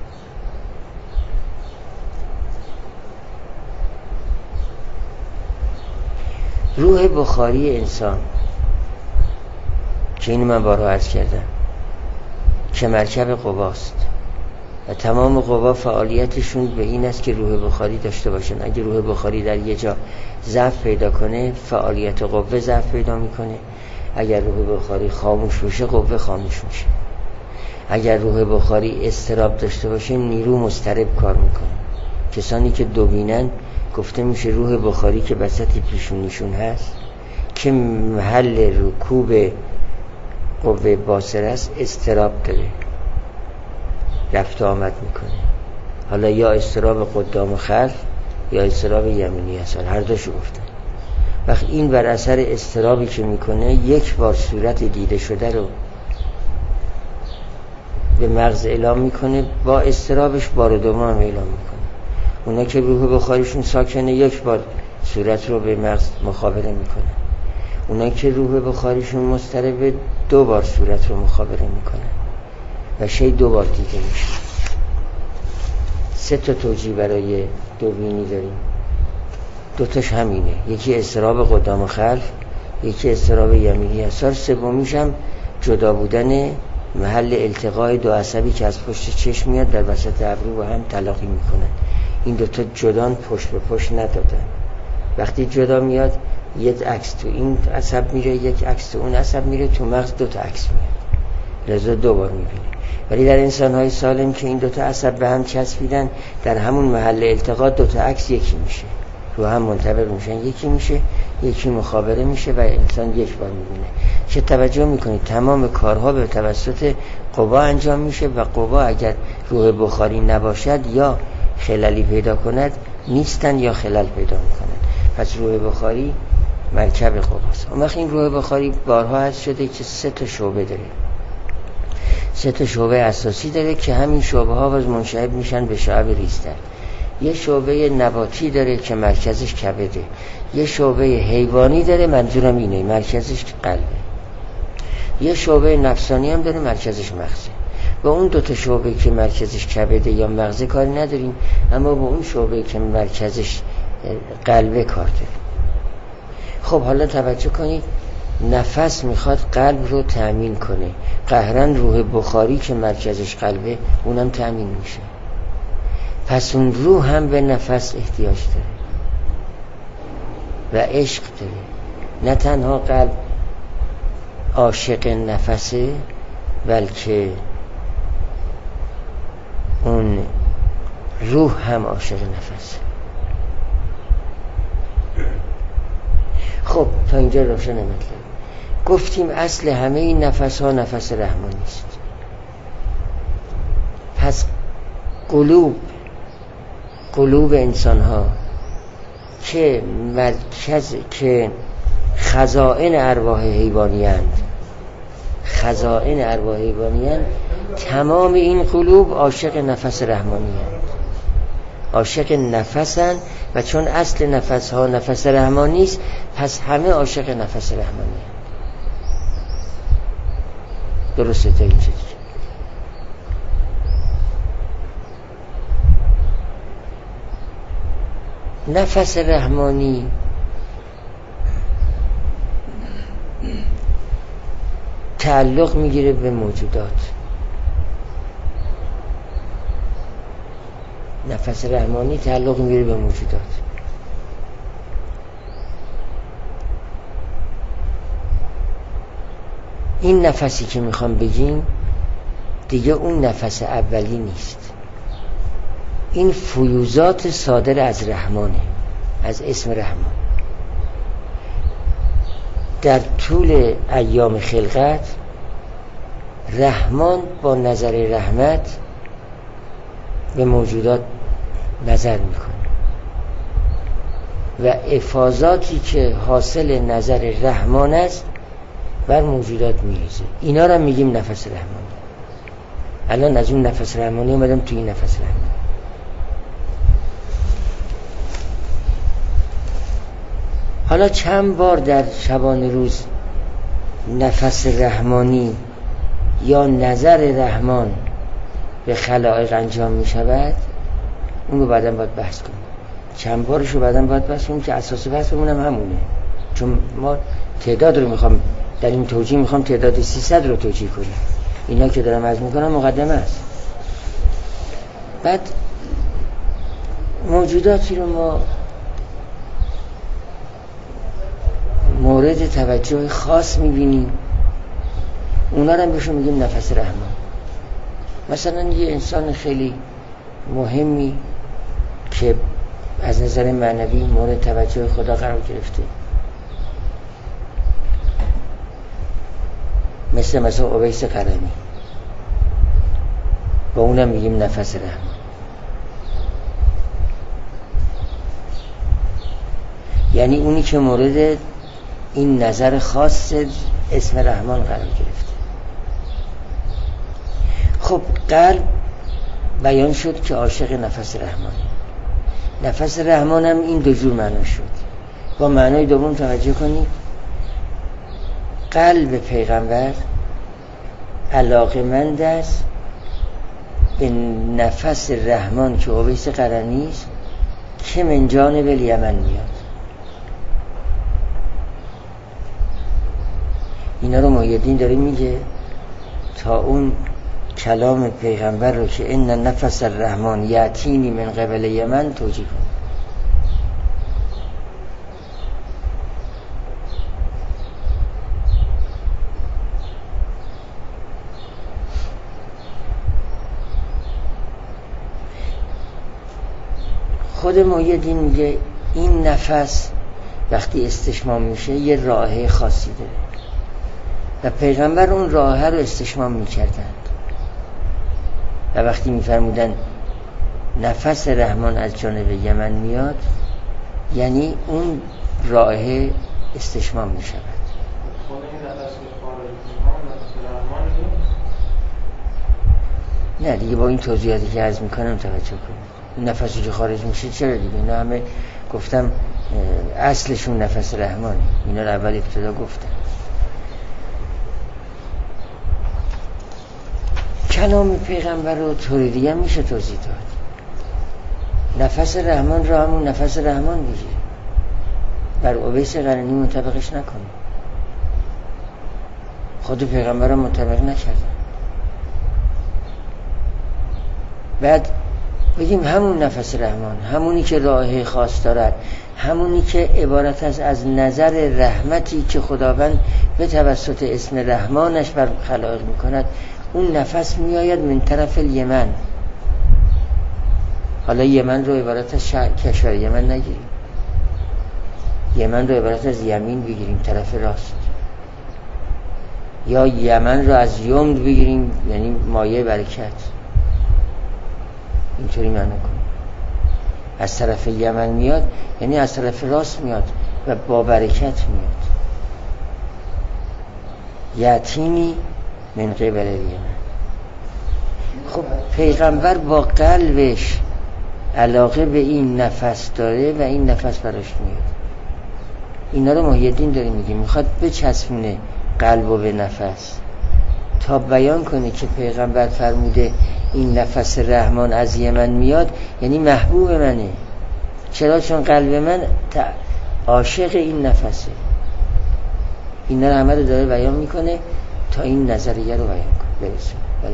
Speaker 1: روح بخاری انسان که این من بارها عرض کردم که مرکب قواست و تمام قوا فعالیتشون به این است که روح بخاری داشته باشن. اگه روح بخاری در یه جا ضعف پیدا کنه فعالیت قوه ضعف پیدا میکنه. اگر روح بخاری خاموش بشه قوه خاموش میشه. اگر روح بخاری اضطراب داشته باشه نیرو مضطرب کار میکنه. کسانی که دوبینن گفته میشه روح بخاری که وسط پیشونیشون هست که محل رکوب قوه باصره است اضطراب داره، رفت آمد میکنه. حالا یا اضطراب قدام و خلف یا اضطراب یمینی هست، هر دوشو گفتن. وقت این بر اثر اضطرابی که میکنه یک بار صورت دیده شده رو به مغز اعلام میکنه، با اضطرابش بار دوم هم اعلام میکنه. اونا که روح بخاریشون ساکنه یک بار صورت رو به مغز مخابره میکنه. اونا که روح بخاریشون مضطربه دو بار صورت رو مخابره میکنه و شی دو بار دیده میشه. سه تا توجیه برای دوبینی داریم. دوتاش همینه، یکی اضطراب قدام و خلف، یکی اضطراب یمینی هست. سومیش هم جدا بودن محل التقای دو عصبی که از پشت چشم میاد در وسط ابرو و هم تلاقی میکنن. این دوتا جدان پشت به پشت ندادن. وقتی جدا میاد یک عکس تو این عصب میره، یک عکس تو اون عصب میره، تو مغز دوتا عکس میاد، لذا دو بار میبینی. ولی در انسان‌های سالم که این دوتا عصب به هم چسبیدن در همون محل التقا دوتا عکس یکی میشه، رو هم منطبق میشن، یکی میشه، یکی مخابره میشه و انسان یک بار میبینه. چه توجه میکنید تمام کارها به توسط قوا انجام میشه و قوا اگر روح بخاری نباشد یا خللی پیدا کند نیستن یا خلل پیدا میکنن. پس روح بخاری مرکب قواست. اون وقت این روح بخاری بارها عرض شده که سه تا شعبه داره، سه تا شعبه اساسی داره که همین شعبه ها باز منشعب میشن به شعب ریزتر. یه شعبه نباتی داره که مرکزش کبده، یه شعبه حیوانی داره منظورم اینه مرکزش قلبه، یه شعبه نفسانی هم داره مرکزش مغزه. با اون دوتا شعبه که مرکزش کبده یا مغزه کاری نداریم، اما با اون شعبه که مرکزش قلبه کار داریم. خب حالا توجه کنید، نفس میخواد قلب رو تأمین کنه، قهرن روح بخاری که مرکزش قلبه اونم تأمین میشه. پس اون روح هم به نفس احتیاج داره و عشق داره. نه تنها قلب عاشق نفسه بلکه اون روح هم عاشق نفسه. خب تا اینجا روشن مطلب. گفتیم اصل همه این نفس ها نفس رحمانی است. پس قلوب قلوب انسان ها که مرکز که خزائن ارواح حیوانی اند، خزائن ارواح حیوانی اند، تمام این قلوب عاشق نفس رحمانی اند، عاشق نفسن و چون اصل نفس ها نفس رحمانی است پس همه عاشق نفس رحمانی اند. درسته تا اینجا؟ نفس رحمانی تعلق میگیره به موجودات. نفس رحمانی تعلق میگیره به موجودات. این نفسی که میخوام بگیم دیگه اون نفس اولی نیست، این فیوزات صادر از رحمانه، از اسم رحمان. در طول ایام خلقت رحمان با نظر رحمت به موجودات نظر میکنه و افاضاتی که حاصل نظر رحمان است بر موجودات میریزه. اینا را میگیم نفس رحمانی. الان از اون نفس رحمانی اومدم توی این نفس رحمانی. حالا چند بار در شبانه روز نفس رحمانی یا نظر رحمان به خلائق انجام می شود، اون رو بعداً باید بحث کنیم. چند بارش رو بعداً باید بحث کنیم که اساس بحثمون هم همونه، چون ما تعداد رو میخوام در این توجیه میخوام تعداد سیصد رو توجیه کنیم. اینا که دارم عرض میکنم مقدمه است. بعد موجوداتی رو ما مورد توجه خاص میبینیم، اونا رو هم بهشون میگیم نفس رحمان. مثلا یه انسان خیلی مهمی که از نظر معنوی مورد توجه خدا قرار گرفته، مثل مثلا اویس قرنی، با اونم میگیم نفس رحمان. یعنی اونی که مورد این نظر خاص اسم رحمان قرار گرفته. خب قلب بیان شد که عاشق نفس رحمان. نفس رحمان هم این دو جور معنا شد. با معنای دوم توجه کنید، قلب پیغمبر علاقمند است به نفس رحمان که اویس قرنی است که من جانب الیمن میاد. اینا رو محی‌الدین داره میگه تا اون کلام پیغمبر رو که ان نفس الرحمن یاتینی من قبل یمن توجیه کن. خود محی‌الدین میگه این نفس وقتی استشمام میشه یه راهه خاصی داره و پیغمبر اون راهه رو استشمام میکردند و وقتی میفرمودن نفس رحمان از جانب یمن میاد، یعنی اون راهه استشمام میشود.
Speaker 3: خود این نفس خارج نفس رحمان نیست؟
Speaker 1: نه دیگه، با این توضیحاتی که عرض میکنم توجه کنید. این نفسی که خارج میشه چرا دیگه؟ اینا همه گفتم اصلشون نفس رحمانه. اینا رو اول ابتدا گفتم. کلام پیغمبر رو طوری دیگه میشه توضیح داد. نفس رحمان رو همون نفس رحمان بگیر، بر اویس قرنی مطابقش نکنه. خود پیغمبر رو مطابق نکرده. بعد بگیم همون نفس رحمان، همونی که راه خاص دارد، همونی که عبارت است از نظر رحمتی که خداوند به توسط اسم رحمانش بر خلائق میکند، اون نفس میآید من طرف الیمن. حالا یمن رو عبارت از کشور یمن نگیریم، یمن رو عبارت از یمین بگیریم، طرف راست، یا یمن رو از یمن بگیریم، یعنی مایه برکت. اینطوری معنی کنیم. از طرف یمن میاد یعنی از طرف راست میاد و با برکت میاد. یاتینی من قبل الیمن. خب پیغمبر با قلبش علاقه به این نفس داره و این نفس براش میاد. اینا رو محی‌الدین داره میگه، میخواد بچسبونه قلب و به نفس تا بیان کنه که پیغمبر فرموده این نفس رحمان از یمن میاد، یعنی محبوب منه. چرا؟ چون قلب من عاشق این نفسه. اینا رو همه رو داره بیان میکنه تا این نظریه رو بیان کنه. برسه. بله؟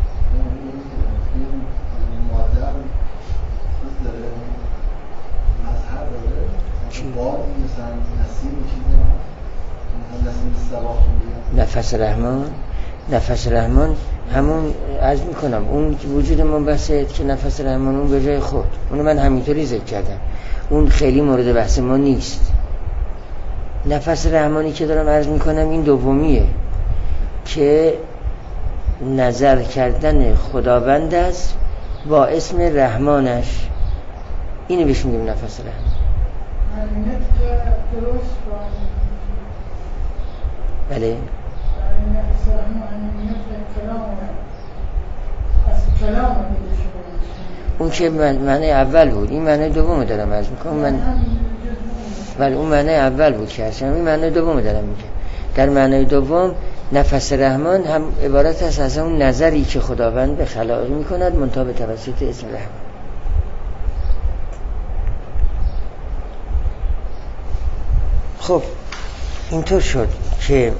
Speaker 2: مادر داره مظهر داره، بادی مثلا نسیم چیزی هم مثلا نسیم سباخ میگه
Speaker 1: نفس رحمان نفس رحمان همون عرض میکنم اون وجود منبسط که نفس رحمان اون به جای خود، اونو من همینطوری ذکر کردم، اون خیلی مورد بحث ما نیست. نفس رحمانی که دارم عرض میکنم این دومیه که نظر کردن خداوند است با اسم رحمانش، اینو بهش میگیم نفس رحمان. بله اون که معنی اول بود، این معنی دوم دارم عرض میکنم. من ولی اون معنی اول بود که هستم، این معنی دوم دارم میگم. در معنی دوم نفس رحمان هم عبارت است از اون نظری که خداوند به خلائق میکند منتها به توسط اسم رحمان. خب اینطور شد که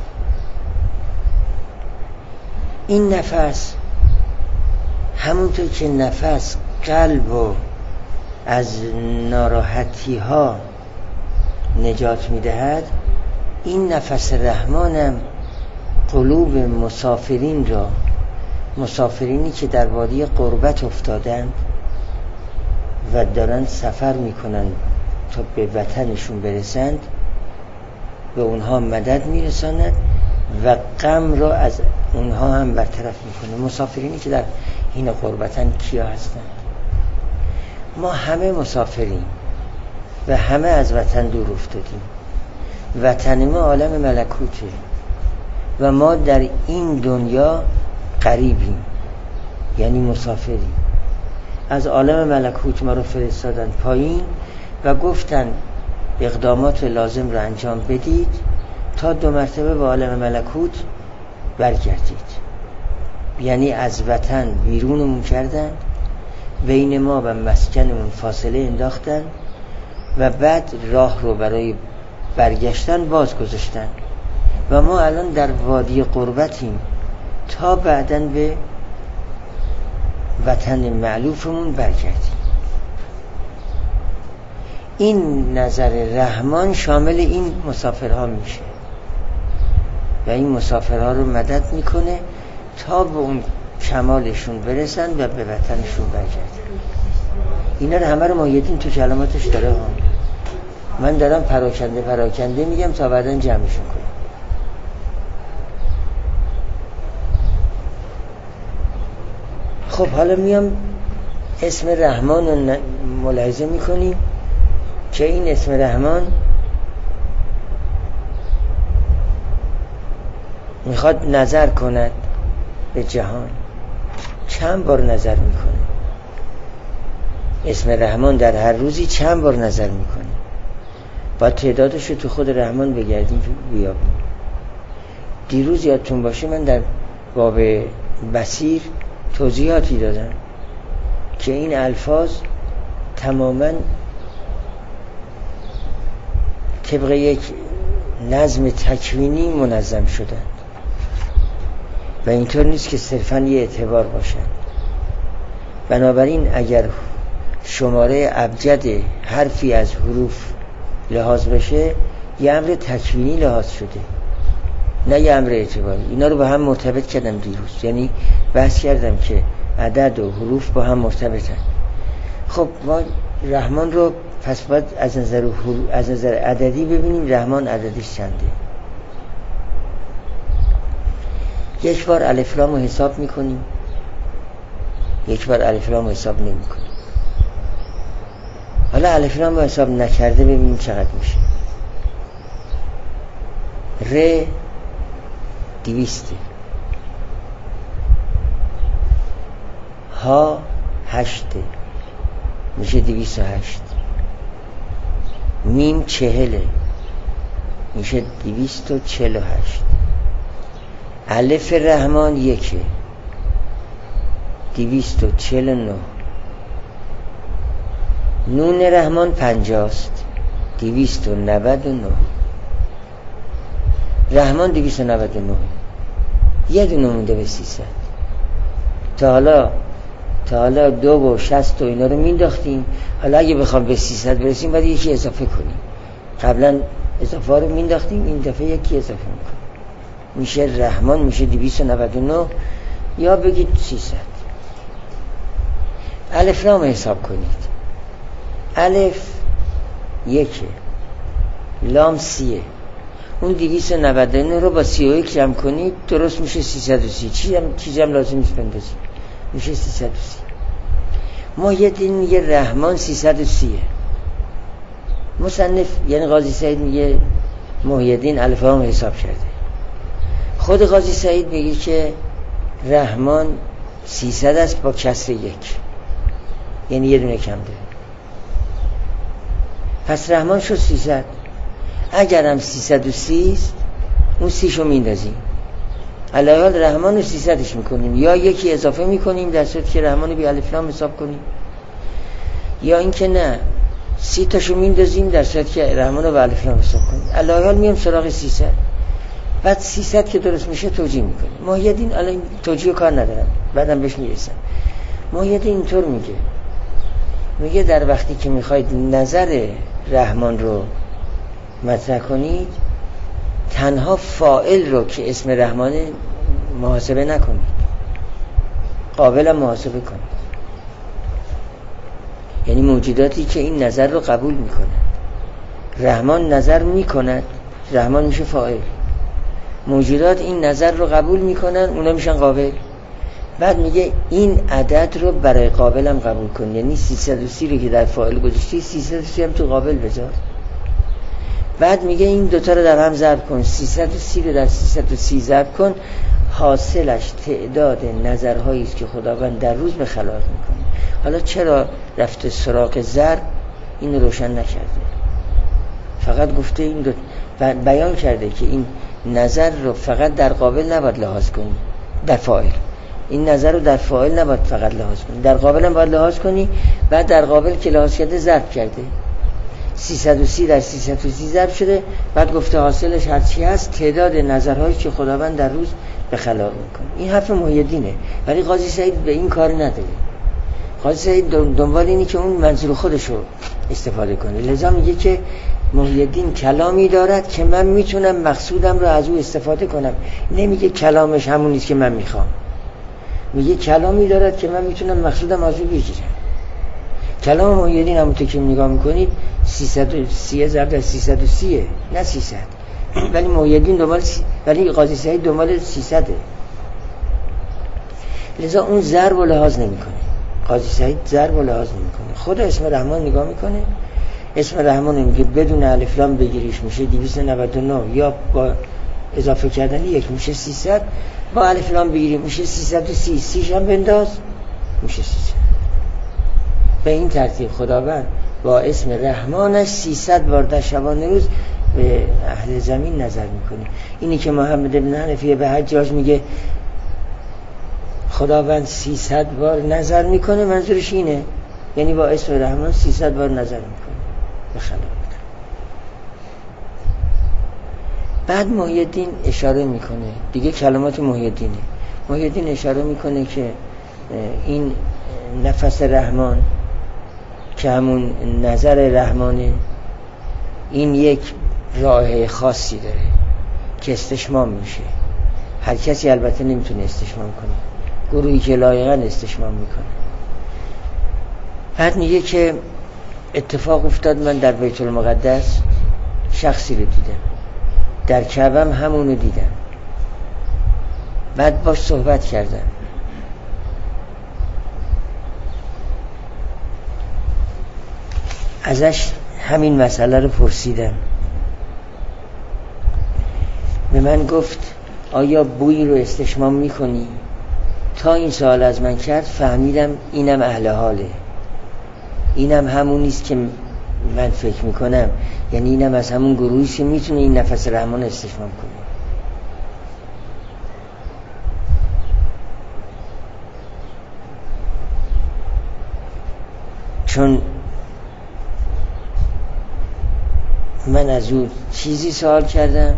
Speaker 1: این نفس همونطور که نفس قلب و از ناراحتی ها نجات میدهد، این نفس رحمانم قلوب مسافرین را، مسافرینی که در وادی غربت افتادند و دارن سفر میکنن تا به وطنشون برسند، به اونها مدد میرساند و غم را از اونها هم برطرف میکنه. مسافرینی که در این غربتن کیا هستند؟ ما همه مسافرین و همه از وطن دور افتادیم. وطن ما عالم ملکوته و ما در این دنیا غریبیم، یعنی مسافریم. از عالم ملکوت ما رو فرستادن پایین و گفتن اقدامات لازم رو انجام بدید تا دو مرتبه به عالم ملکوت برگردید. یعنی از وطن بیرونمون کردن، بین ما و مسکنمون فاصله انداختن و بعد راه رو برای برگشتن باز گذاشتن و ما الان در وادی غربتیم تا بعداً به وطن مألوفمون برگردیم. این نظر رحمان شامل این مسافرها میشه و این مسافرها رو مدد میکنه تا به اون کمالشون برسن و به وطنشون برگردن. اینا رو همه رو مایدین تو کلماتش داره هم. من دارم پراکنده پراکنده میگم تا بعداً جمعشون کنم. خب حالا میام اسم رحمان رو ملاحظه میکنیم که این اسم رحمان میخواد نظر کند به جهان. چند بار نظر میکنه اسم رحمان؟ در هر روزی چند بار نظر میکنه؟ با تعدادش رو تو خود رحمان بگردیم بیابیم. دیروز یادتون باشه من در باب بصیر توضیحاتی دادم که این الفاظ تماماً طبق یک نظم تکوینی منظم شدن و اینطور نیست که صرفاً یه اعتبار باشن. بنابراین اگر شماره ابجد حرفی از حروف لحاظ بشه یه امر تکوینی لحاظ شده، نه یه امر اعتباری. اینا رو با هم مرتبط کردم دیروز، یعنی بحث کردم که عدد و حروف با هم مرتبطن. خب ما رحمان رو پس باید از نظر از نظر عددی ببینیم رحمان عددش چنده. یک بار الف لام رو حساب میکنیم، یک بار الف لام رو حساب نمیکنیم. حالا الف لام رو حساب نکرده ببینیم چقدر میشه. ر دویسته، ها هشته میشه دویست و هشت، میم چهله میشه دویست و چهل و هشت، الف رحمان یکه دویست و چهل و نه، نون رحمان پنجاست دویست و نود و نه، رحمان دویست و نود و نه، یه دونه مونده به سیصد. تا حالا تا حالا دو و شست و اینا رو مینداختیم، حالا اگه بخوام به سیصد برسیم باید یکی اضافه کنیم. قبلا اضافه رو مینداختیم، این دفعه یکی اضافه میکنیم. میشه رحمان میشه دویست و نود و نه یا بگید سیصد. الف لام حساب کنید. الف یکه، لام سیه، اون دویست و نود و نه رو با سی و یک جمع کنید درست میشه سیصد و سی. چیزی هم, چیزی هم لازم نیست بندازید، میشه سیصد و سی. محیدین میگه رحمان سیصد و سی. مصنف یعنی قاضی سعید میگه محیدین الف لام حساب کرده. خود قاضی سعید میگه که رحمان سیصد است با کسر یک، یعنی یه دونه کم داره. پس رحمان شد سیصد. اگرم سیصد و سی است اون سیشو میندازیم، علاوه رحمان رو سیصدش میکنیم، یا یکی اضافه میکنیم در صورتی که رحمان رو بی الف لام حساب کنیم، یا اینکه نه سی تاشو میندازیم در صورتی که رحمان رو بی الف لام حساب کنیم. علاوه میام سراغ سیصد. بعد سیصد که درست میشه توجیه میکنیم. محیدین الان توجیه کار ندارم، بعدم بهش میرسم. محیدین اینطور میگه، میگه در وقتی که میخواید نظر رحمان رو مطرح کنید تنها فاعل رو که اسم رحمان محاسبه نکنید، قابل محاسبه کنید. یعنی موجوداتی که این نظر رو قبول میکنند. رحمان نظر میکند، رحمان میشه فاعل. موجودات این نظر رو قبول میکنن، اونا میشن قابل. بعد میگه این عدد رو برای قابل هم قبول کن، یعنی سیصد و سی رو که در فاعل گذاشتی سیصد و سی هم تو قابل بذار. بعد میگه این دوتا رو در هم ضرب کن، سیصد و سی رو در سیصد و سی ضرب کن، حاصلش تعداد نظرهایی است که خداوند در روز به خلاق میکنه. حالا چرا رفته سراغ ضرب این روشن نکرده، فقط گفته این دو بیان کرده که این نظر رو فقط در قابل نباید لحاظ کنی، در فاعل این نظر رو در فاعل نباید فقط لحاظ کنی، در قابل هم باید لحاظ کنی. بعد در قابل که لحاظ کرده ضرب کرده، سیصد و سی در سیصد و سی ضرب شده. بعد گفته حاصلش هرچی هست تعداد نظرهایی که خداوند در روز به خلاق میکنه. این حرف محیدینه، ولی قاضی سعید به این کار نداره. قاضی سعید دنبال اینی که اون منظور خودش رو استفاده کنه، لذا میگه که محیدین کلامی دارد که من میتونم مقصودم رو از او استفاده کنم. نمیگه کلامش همون نیست که من میخوام، میگه کلامی دارد که من میتونم مقصودم از او بگیرم. کلام محیدین همونطور که نگاه میکنید سیصد و سی ضرب در سیصد و سی نه سیصد، ولی محیدین دنبال سی... ولی قاضی سعید دنبال سیصده. لذا اون ضرب و لحاظ نمیکنه، قاضی سعید ضرب و لحاظ نمیکنه. خود اسم رحمان نگاه میکنه، اسم رحمان میگه بدون الف لام بگیریش میشه دویست و نود و نه، یا با اضافه کردن یک میشه سیصد، با الف لام بگیریم میشه سیصد و سی، سیش هم بنداز میشه سیصد. به این ترتیب خداوند با اسم رحمانش سیصد بار در شبانه روز به اهل زمین نظر میکنه. اینی که محمد بن حنفیه به حجاج میگه خداوند سیصد بار نظر میکنه، منظورش اینه، یعنی با اسم رحمان سیصد بار نظر میکنه به خلاق. بعد محیدین اشاره میکنه دیگه، کلمات محیدینه. محیدین اشاره میکنه که این نفس رحمان که همون نظر رحمانه، این یک راه خاصی داره که استشمام میشه. هر کسی البته نمیتونه استشمام کنه، گروهی که لایقاً استشمام میکنه. بعد میگه که اتفاق افتاد من در بیت المقدس شخصی رو دیدم، در کعبه هم همونو دیدم، بعد باش صحبت کردم. ازش همین مسئله رو پرسیدم، به من گفت آیا بویی رو استشمام میکنی؟ تا این سوال از من کرد فهمیدم اینم اهل حاله، اینم همون نیست که من فکر میکنم، یعنی اینم از همون گروهی که میتونه این نفس رحمان استشمام کنه. چون من از او چیزی سوال کردم،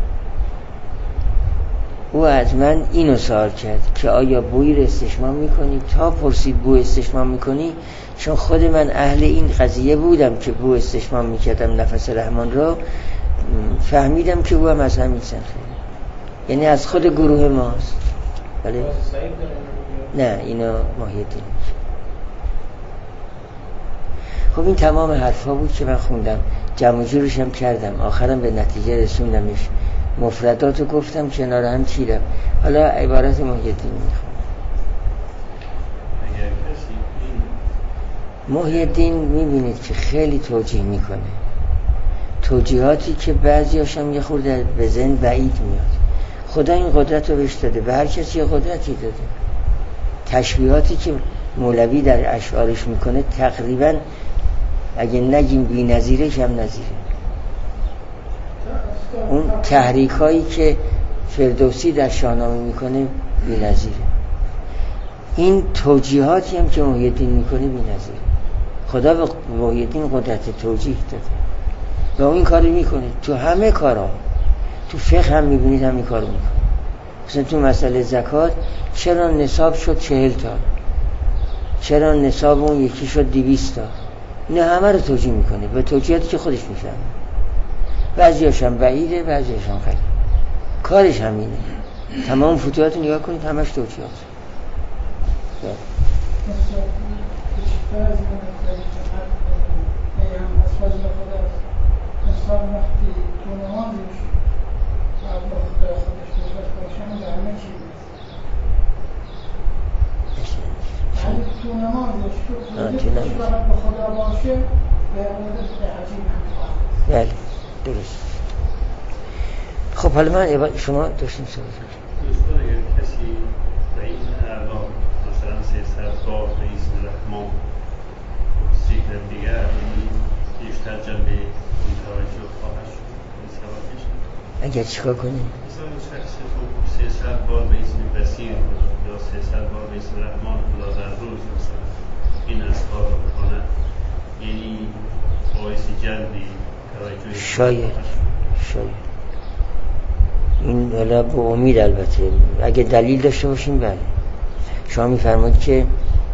Speaker 1: او از من اینو سوال کرد که آیا بوی رو استشمام میکنی؟ تا پرسید بو استشمام میکنی، چون خود من اهل این قضیه بودم که بو استشمام میکردم نفس رحمان رو، فهمیدم که او هم از همین سنخه. یعنی از خود گروه ماست. بله؟ نه اینا محی الدین. خب این تمام حرفا بود که من خوندم، جمع جورش هم کردم، آخرم به نتیجه رسوندمش، مفرداتو گفتم، کنار هم چیدم. حالا عبارت محی الدین میخوام. محی الدین میبینید که خیلی توجیه میکنه، توجیهاتی که بعضی هاشم یه خورده به ذهن بعید میاد. خدا این قدرت رو بهش داده، به هر کسی یه قدرتی داده. تشبیهاتی که مولوی در اشعارش میکنه تقریبا اگه نگیم بی نظیرش هم نظیره. اون تحریک هایی که فردوسی در شاهنامه میکنه بی نظیره. این توجیهاتی هم که محی الدین میکنه بی نظیره. خدا به محی الدین قدرت توجیه داده و اون این کاری میکنه تو همه کارا. تو فقه هم میبینید همین کارو میکنه. مثلا تو مسئله زکات چرا نصاب شد چهل تا، چرا نصاب اون یکی شد دویست تا، اینا همه رو توجیه میکنه به توجیهاتی که خودش میفهمه. بعضیاش هم بعیده، بعضیاش هم خیلی کارش همینه. تمام فتوحات رو نگاه کنید همش توجیهات.
Speaker 4: مثلا وقتی تو نمازش الله خدا خودش بزرگ باشن در همه چیز است. یعنی تو نمازش تو خودش فقط به خدا باشه به عبادت به عجیب هم خواهد.
Speaker 1: بله درست. خب حالا من شما داشتیم سوال
Speaker 5: دوستان اگر کسی به این اعلام مثلا سیصد بار به اسم رحمان ذکر دیگر بیشتر جنبه اون توجه خواهد شد این سوالش
Speaker 1: اگر چیکار کنیم؟
Speaker 5: مثلا شخص سیصد بار به اسم بصیر یا سیصد بار به اسم رحمان خدا در روز مثلا این اذکار رو بکنه، یعنی باعث جلبی توجه
Speaker 1: شاید شاید این حالا با امید البته اگه دلیل داشته باشیم. بله شما میفرمایید که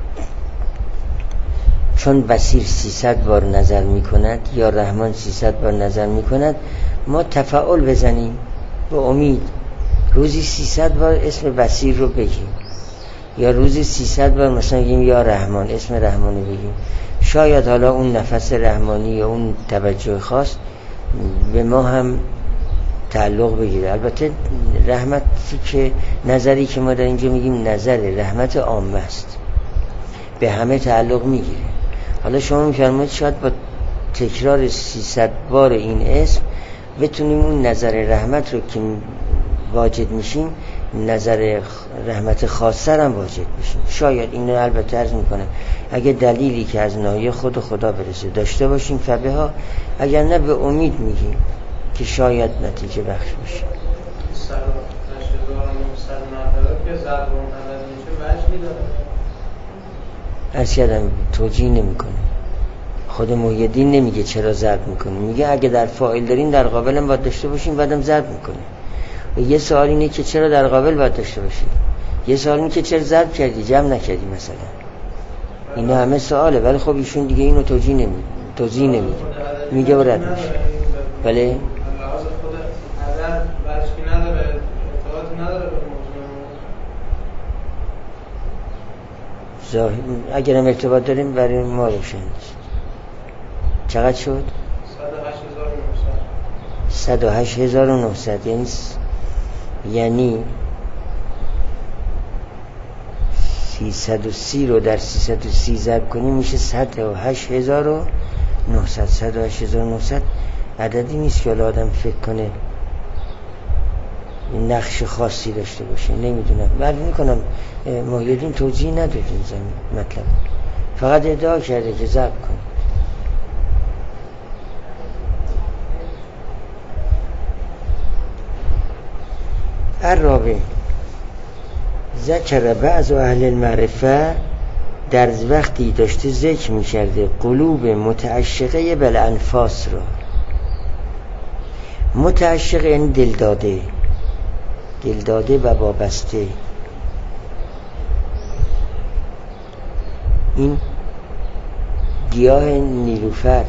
Speaker 1: چون بصیر سیصد بار نظر میکند یا رحمان سیصد بار نظر میکند ما تفاعل بزنیم با امید روزی سیصد بار اسم بصیر رو بگیم یا روزی سیصد بار مثلا بگیم یا رحمان اسم رحمان رو بگیم. شاید حالا اون نفس رحمانی یا اون توجه خاص به ما هم تعلق بگیره. البته رحمتی که نظری که ما در اینجا میگیم نظر رحمت عامه است، به همه تعلق میگیره. حالا شما میفرمایید شاید با تکرار سیصد بار این اسم بتونیم اون نظر رحمت رو که واجد میشیم نظر رحمت خاصه هم واجد بشیم. شاید اینو البته عرض میکنم اگه دلیلی که از ناحیه خود خدا برسه داشته باشیم فبها، اگر نه به امید میگیم که شاید نتیجه بخش بشه.
Speaker 6: صد و هشت هزار و نهصد مرتبه که ضرب منقلب میشه وجهی داره؟
Speaker 1: عرض کردم توجیه نمیکنه. خود محی الدین نمیگه چرا ضرب میکنه، میگه اگه در فاعل دارین در قابل هم باید داشته باشین بعدم ضرب میکنه. و یه سوال اینه که چرا در قابل باید داشته باشین، یه سوال اینه که چرا ضرب کردی جمع نکردی مثلا. اینا همه سواله، ولی خب ایشون دیگه اینو توجیه نمیده، توضیح نمیده، میگه و رد میشه. بله ظاهر اگرم ارتباط داریم برای ما روشن نیست. چقدر شد؟ صد و هشت هزار و نهصد. یعنی یعنی سیصد و سی رو در سیصد و سی ضرب کنیم میشه صد و هشت هزار و نهصد. صد و هشت هزار و نهصد عددی نیست که آدم فکر کنه نقش خاصی داشته باشه. نمیدونم، معلوم میکنم محی الدین توضیح نداد این زمین مطلب، فقط ادعا کرده که ضرب کنیم. الرابع ذکر بعض اهل المعرفه در وقتی داشته ذکر میکرده قلوب متعشقه بالانفاس را. متعشقه یعنی دلداده، دلداده و وابسته. این گیاه نیلوفر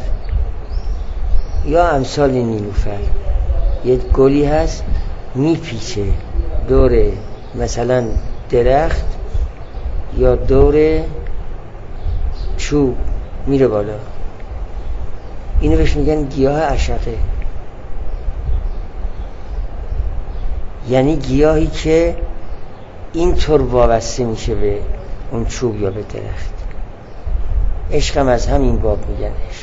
Speaker 1: یا امثال نیلوفر، یه گلی هست میپیچه دور مثلا درخت یا دور چوب میره بالا. اینو بهش میگن گیاه عشقه، یعنی گیاهی که اینطور وابسته میشه به اون چوب یا به درخت. عشقم از همین باب میگن عشق.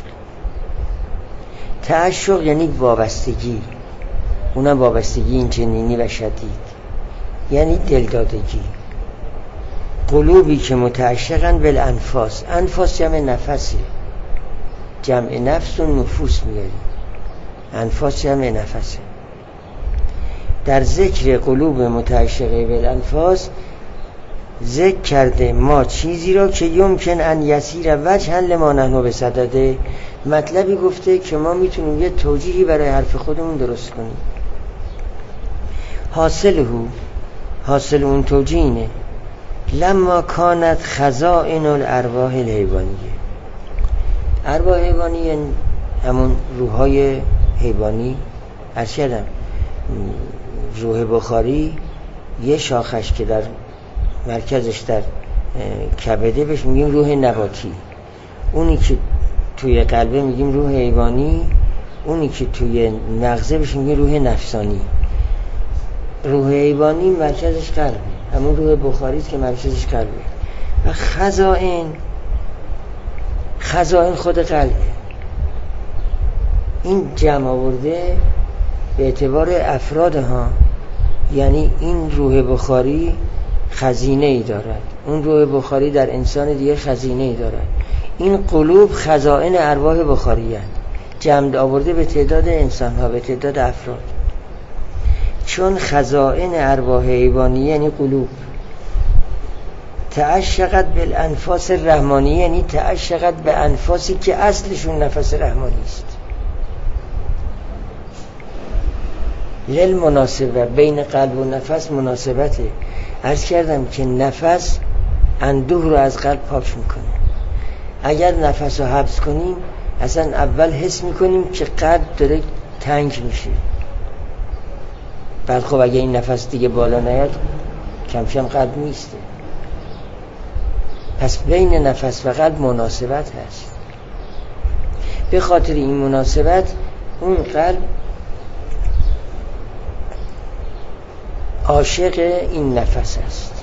Speaker 1: تعشق یعنی وابستگی، اونم وابستگی این جنینی و شدید، یعنی دلدادگی. قلوبی که متعشقن بالانفاس، انفاس جمع نفسه، جمع نفس و نفوس میاری، انفاس جمع نفسه. در ذکر قلوب متعشقه بالانفاس ذکر کرده ما چیزی را که یمکن ان یسیر وجها لما نحن بصدده، مطلبی گفته که ما میتونیم یه توجیهی برای حرف خودمون درست کنیم. حاصله حاصل اون توجیه اینه لما کانت خزائن الارواح الحیوانیه. ارواح حیوانی همون روحای حیوانی. عرض کردم روح بخاری یه شاخش که در مرکزش در کبده بهش میگیم روح نباتی، اونی که توی قلبه میگیم روح حیوانی، اونی که توی مغزه بهش میگیم روح نفسانی. روح حیوانی مرکزش قلبه، همون روح بخاری است که مرکزش قلبه. و خزائن، خزائن خود قلبه. این جمع آورده به اعتبار افراد ها، یعنی این روح بخاری خزینه ای دارد، اون روح بخاری در انسان دیگه خزینه ای دارد. این قلوب خزائن ارواح بخاری هست، جمع آورده به تعداد انسان ها، به تعداد افراد. چون خزائن ارواح حیوانیه یعنی قلوب، تعشقت بالانفاس الرحمانیه یعنی تعشقت به انفاسی که اصلشون نفس رحمانی است. للمناسبه بین قلب و نفس مناسبته. عرض کردم که نفس اندوه رو از قلب پاک میکنه. اگر نفس رو حبس کنیم اصلا اول حس میکنیم که قلب داره تنگ میشه، بعد خب اگر این نفس دیگه بالا نیاد کم کم قلب میسته. پس بین نفس و قلب مناسبت هست. به خاطر این مناسبت اون قلب عاشق این نفس است.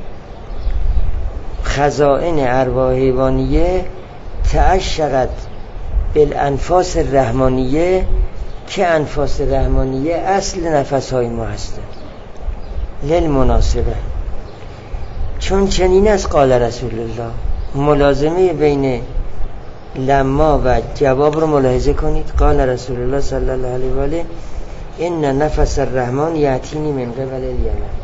Speaker 1: خزائن ارواح حیوانیه تعشقت بالانفاس الرحمانیه که انفاس رحمانیه اصل نفس های ما هستند. للمناسبه، چون چنین است قال رسول الله. ملازمه بین لما و جواب رو ملاحظه کنید. قال رسول الله صلی الله علیه و آله ان نفس الرحمن یاتینی من قبل الیمن.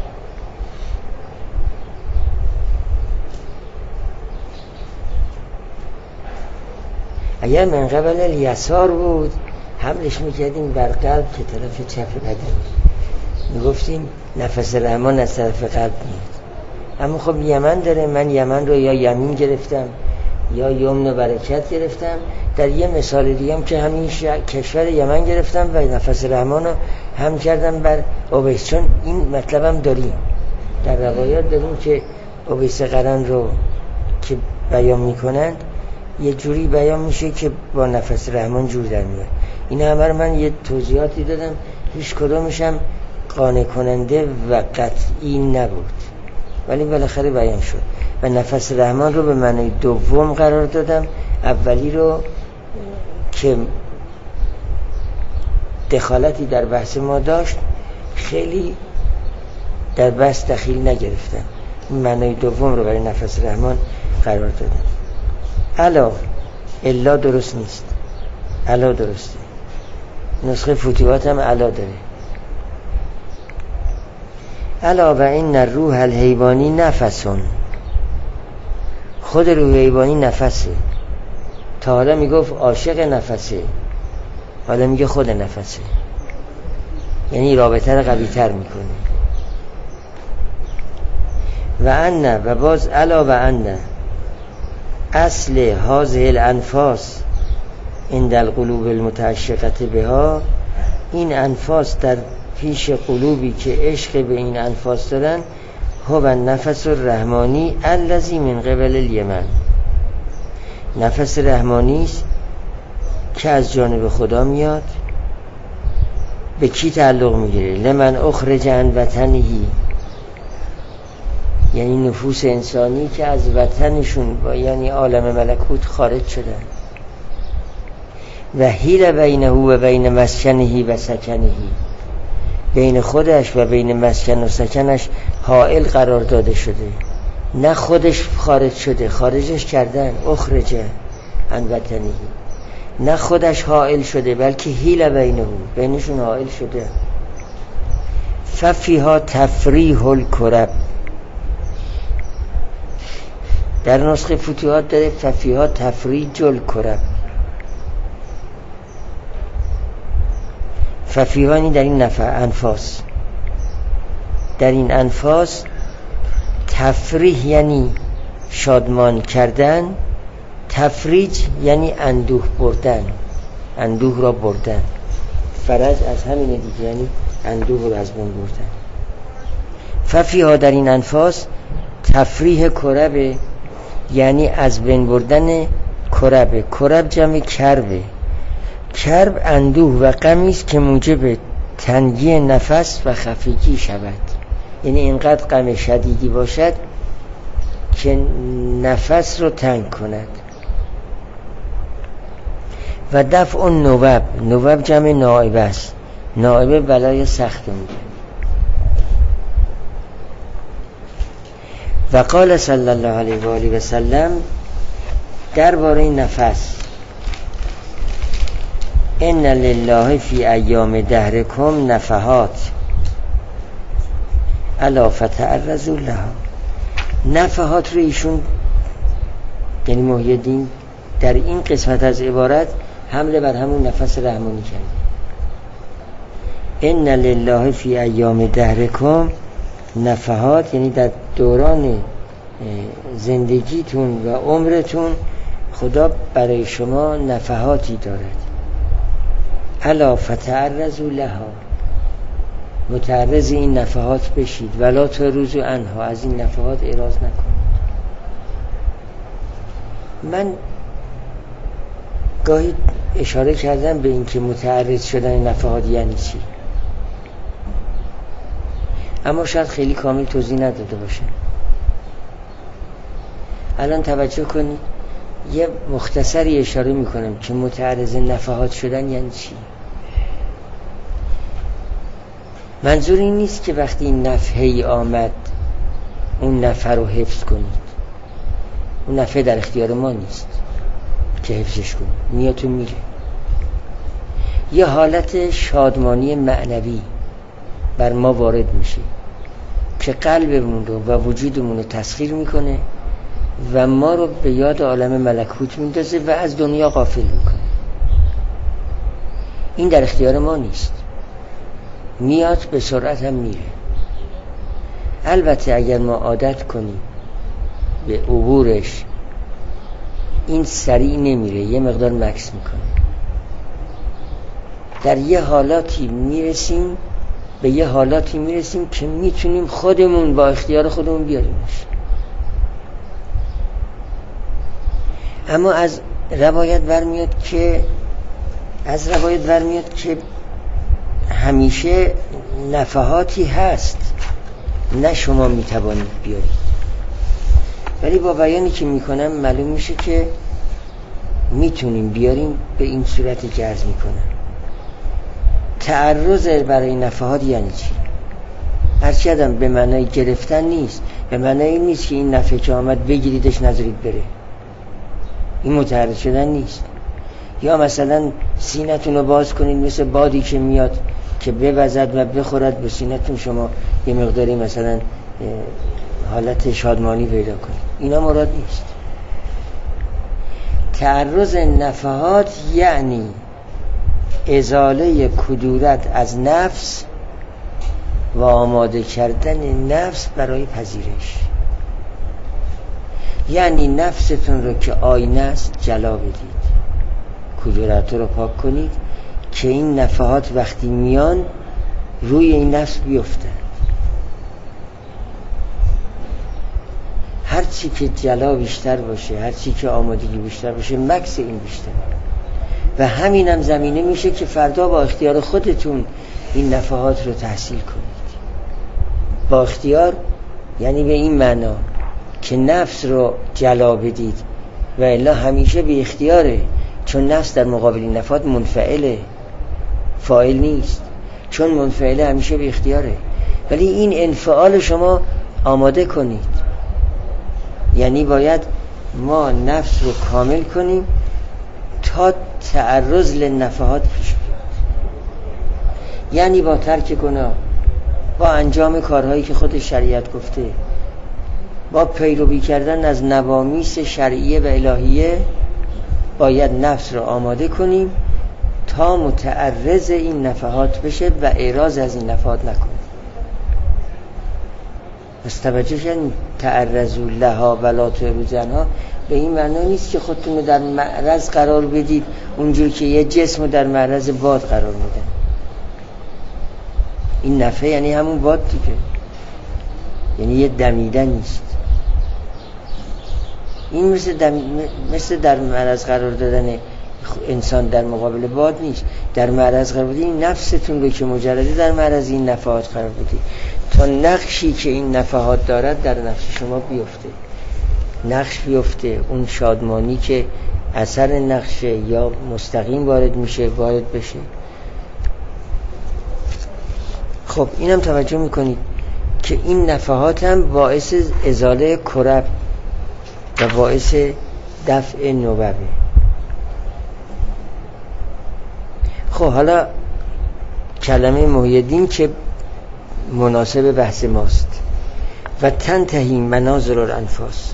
Speaker 1: اگر من قبل الیسار بود حملش میکردیم بر قلب که طرف چپ بدن، میگفتیم نفس رحمان از طرف قلب میاد. اما خب یمن داره، من یمن رو یا یمین گرفتم یا یمن برکت گرفتم. در یه مثال دیگه هم که همین کشور یمن گرفتم و نفس رحمان رو هم کردم بر اویس، چون این مطلبم داریم در روایات داریم که اویس قرن رو که بیان میکنند یه جوری بیان میشه که با نفس رحمان جور در میاد. این همه رو من یه توضیحاتی دادم، هیچ کدومشم قانع کننده و قطعی نبود، ولی بالاخره بیان شد. و نفس رحمان رو به معنی دوم قرار دادم، اولی رو که دخالتی در بحث ما داشت خیلی در بحث دخیل نگرفتم. معنی دوم رو برای نفس رحمان قرار دادم. الا الا درست نیست، الا درسته. نسخه فتوحات هم الا داره. الا و این روح الحیوانی نفسون، خود روح حیوانی نفسه. تا حالا میگفت عاشق نفسه، حالا میگه خود نفسه، یعنی رابطه رو قوی تر میکنه. و ان و باز الا و ان اصل هذه الانفاس عند القلوب المتعشقه بها، این انفاس در پیش قلوبی که عشق به این انفاس دارن، هو النفس الرحمانی الذی من قبل الیمن، نفس رحمانی است که از جانب خدا میاد. به کی تعلق میگیره؟ لمن اخرج عن وطنهی، یعنی نفوس انسانی که از وطنشون و یعنی عالم ملکوت خارج شدن. و حیل بینه و بین مسکنهی و سکنهی، بین خودش و بین مسکن و سکنش حائل قرار داده شده. نه خودش خارج شده، خارجش کردن، اخرجه عن وطنهی. نه خودش حائل شده بلکه حیل بینه، بینشون حائل شده. ففیها تفریح الکرب، در نسخه فتوحات داره ففیها تفریج الکرب. ففیها یعنی در این نفع انفاس، در این انفاس تفریح یعنی شادمان کردن، تفریج یعنی اندوه بردن، اندوه را بردن. فرج از همینه دیگه، یعنی اندوه را از بین بردن. ففیها در این انفاس تفریح کرب، یعنی از بین بردن کرب. کرب جمع کربه. کرب اندوه و غمی است که موجب تنگی نفس و خفگی شود، یعنی اینقدر غم شدیدی باشد که نفس رو تنگ کند. و دفع النوب، نوب جمع نائبه است، نائبه بلای سخت میده. و قال صلی الله علیه و آله و سلم درباره نفس: ان لله فی ایام دهرکم نفحات الا فتعرضوا لها. نفحات رو ایشون یعنی محی الدین در این قسمت از عبارت حمله بر همون نفس رحمانی کرد. ان لله فی ایام دهرکم نفحات، یعنی در دوران زندگیتون و عمرتون خدا برای شما نفحاتی دارد. الا فتعرضوا لها، متعرض این نفحات بشید. ولا تعرضوا عنها، از این نفحات اعراض نکنید. من گاهی اشاره کردم به این که متعرض شدن نفحات یعنی چی، اما شاید خیلی کامل توضیح نداده باشه. الان توجه کنید، یه مختصری اشاره میکنم که متعرض نفحات شدن یعنی چی. منظور این نیست که وقتی این نفحه‌ای آمد اون نفح رو حفظ کنید. اون نفح در اختیار ما نیست که حفظش کنید، میاد و میره. یه حالت شادمانی معنوی بر ما وارد میشه که قلبمون رو و وجودمون رو تسخیر میکنه و ما رو به یاد عالم ملکوت میندازه و از دنیا غافل میکنه. این در اختیار ما نیست، میاد به سرعت هم میره. البته اگر ما عادت کنیم به عبورش، این سریع نمیره، یه مقدار مکث میکنه. در یه حالاتی میرسیم به یه حالاتی میرسیم که میتونیم خودمون با اختیار خودمون بیاریمش. اما از روایت برمیاد که از روایت برمیاد که همیشه نفحاتی هست، نه شما میتوانید بیارید. ولی با بیانی که میکنم معلوم میشه که میتونیم بیاریم به این صورتی که عرض میکنم. تعرض برای نفحات یعنی چی؟ هرچی آدم به معنای گرفتن نیست، به معنای نیست که این نفحه که آمد بگیریدش نذارید بره. این متعرض شدن نیست. یا مثلا سینتون رو باز کنید مثل بادی که میاد که بوزد و بخورد به سینتون، شما یه مقداری مثلا حالت شادمانی پیدا کنید. اینا مراد نیست. تعرض نفحات یعنی ازاله کدورت از نفس و آماده کردن نفس برای پذیرش. یعنی نفستون رو که آینه است جلا بدید، کدورت رو پاک کنید که این نفحات وقتی میان روی این نفس بیفتن. هر چی که جلا بیشتر باشه، هر چی که آمادگی بیشتر باشه، مکس این بیشتر. و همین هم زمینه میشه که فردا با اختیار خودتون این نفحات رو تحصیل کنید. با اختیار یعنی به این معنا که نفس رو جلا بدید، و الا همیشه به اختیاره، چون نفس در مقابل این نفحات منفعله، فاعل نیست. چون منفعله همیشه به اختیاره، ولی این انفعال شما آماده کنید. یعنی باید ما نفس رو کامل کنیم تا تعرض لنفحات پیش بیاد. یعنی با ترک گناه، با انجام کارهایی که خود شریعت گفته، با پیروی کردن از نوامیس شرعیه و الهیه، باید نفس رو آماده کنیم تا متعرض این نفحات بشه و اعراض از این نفحات نکنیم. پس توجه کنید، تعرضوا لها ولا تعرضوها به این معنا نیست که خودتون رو در معرض قرار بدید اونجور که یه جسم رو در معرض باد قرار میدن. این نفحه یعنی همون باد دیگه، یعنی یه دمیدن نیست. این مثل, دم... مثل در معرض قرار دادن انسان در مقابل باد نیست. در معرض قرار بدید این نفستون رو که مجرده در معرض این نفحات قرار بدید تا نقشی که این نفحات دارد در نفس شما بیفته، نقش بیفته، اون شادمانی که اثر نقشه یا مستقیم وارد میشه وارد بشه. خب اینم توجه میکنید که این نفحات هم باعث ازاله کرب و باعث دفع نوبه. خب حالا کلمه محی الدین که مناسب بحث ماست، و تنتهی منازل الانفاس.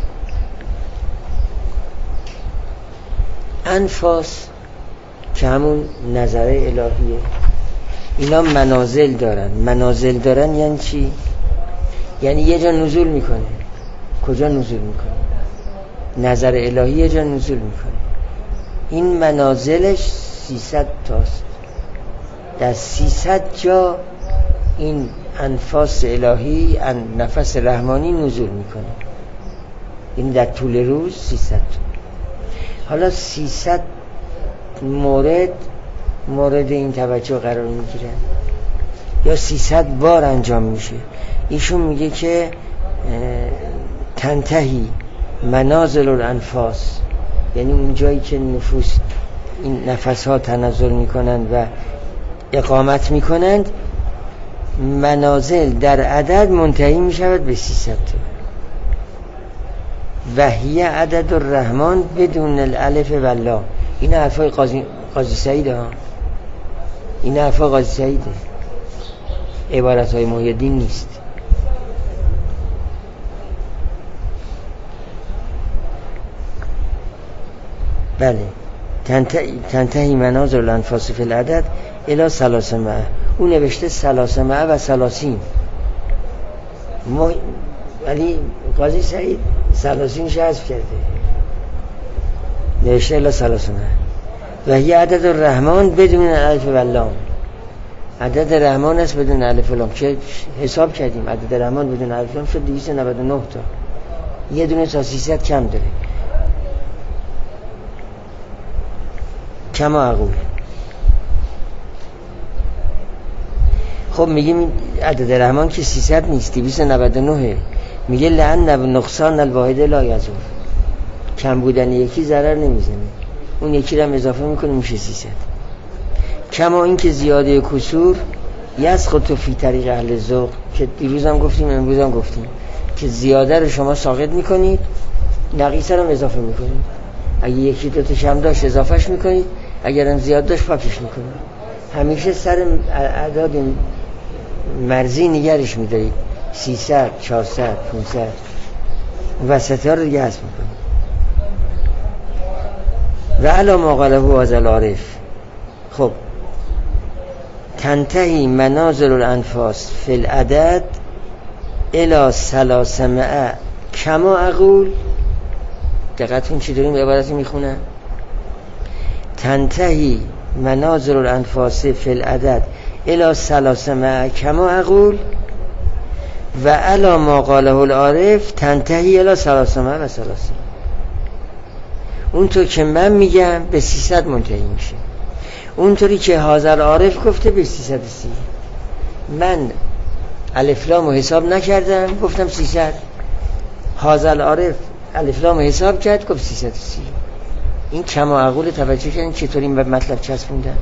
Speaker 1: انفاس که همون نظر الهیه، اینا منازل دارن. منازل دارن یعنی چی؟ یعنی یه جا نزول میکنه. کجا نزول میکنه؟ نظر الهی یه جا نزول میکنه. این منازلش سیصد تاست. در سیصد جا این انفاس الهی، نفس رحمانی نزول میکنه. این در طول روز سیصد تا. حالا سیصد مورد مورد این توجه قرار میگیرن یا سیصد بار انجام میشه. ایشون میگه که تنتهی منازل الانفاس، یعنی اون جایی که نفوس این نفس ها تنزل میکنند و اقامت میکنند، منازل در عدد منتهی میشود به سیصد تا. و هی عدد الرحمن بدون الالف و لا. این حرفای قاضی قاضی سعیده ها، این حرفای قاضی سعیده، عبارت های محی الدین نیست. بله، تنتهی منازل الانفاس فی العدد الی ثلاثمائه. اون نوشته ثلاثمائه و ثلاثین، ولی قاضی سعید ثلاثین حذف کرده، نوشته الی ثلاثمائه. و هی عدد الرحمن بدون الف و لام. عدد رحمان است بدون الف و لام. که حساب کردیم عدد رحمان بدون الف و لام شد دویست و نود و نه تا، یه دونه تا سیصد کم داره. کما اقول. خب میگیم عدد رحمان که سیصد نیست، دویست و نود و نه. میگه لعن نقصان الواحد لا یضر. کم بودن یکی ضرر نمیزنه، اون یکی رو هم اضافه میکنه میشه سیصد. کما این که زیاده کسور یسقط فی طریق اهل ذوق، که دیروز هم گفتیم امروز هم گفتیم که زیاده رو شما ساقط میکنید، نقیصه رو هم اضافه میکنید. اگه یکی دو تا کم داشت اضافهش میکنید، اگر هم زیاد داشت پاکش میکنید. همیشه سر اعداد مرزی نگرش میدارید، سیصد، چهارصد، پانصد، وسط ها رو دیگه حذف میکنید. و علا ما قاله هذا العارف. خب تنتهی منازل الانفاس فی العدد الی ثلاثمائه کما اقول. دقیقتون چی داریم عبارتی میخونم؟ تنتهی منازل الانفاس فی العدد الی سلاسمه کما اقول و علا ما قاله العارف تنتهی الی سلاسمه و سلاسین. اونطور که من میگم به سیصد منتهی میشه، اونطوری که حاضر عارف گفته به سیصد و سی. من الف لام حساب نکردم گفتم سیصد، حاضر عارف الف لام حساب کرد گفت سیصد و سی. این کما اقول توجه کردین چطوری این به مطلب چسبوندن؟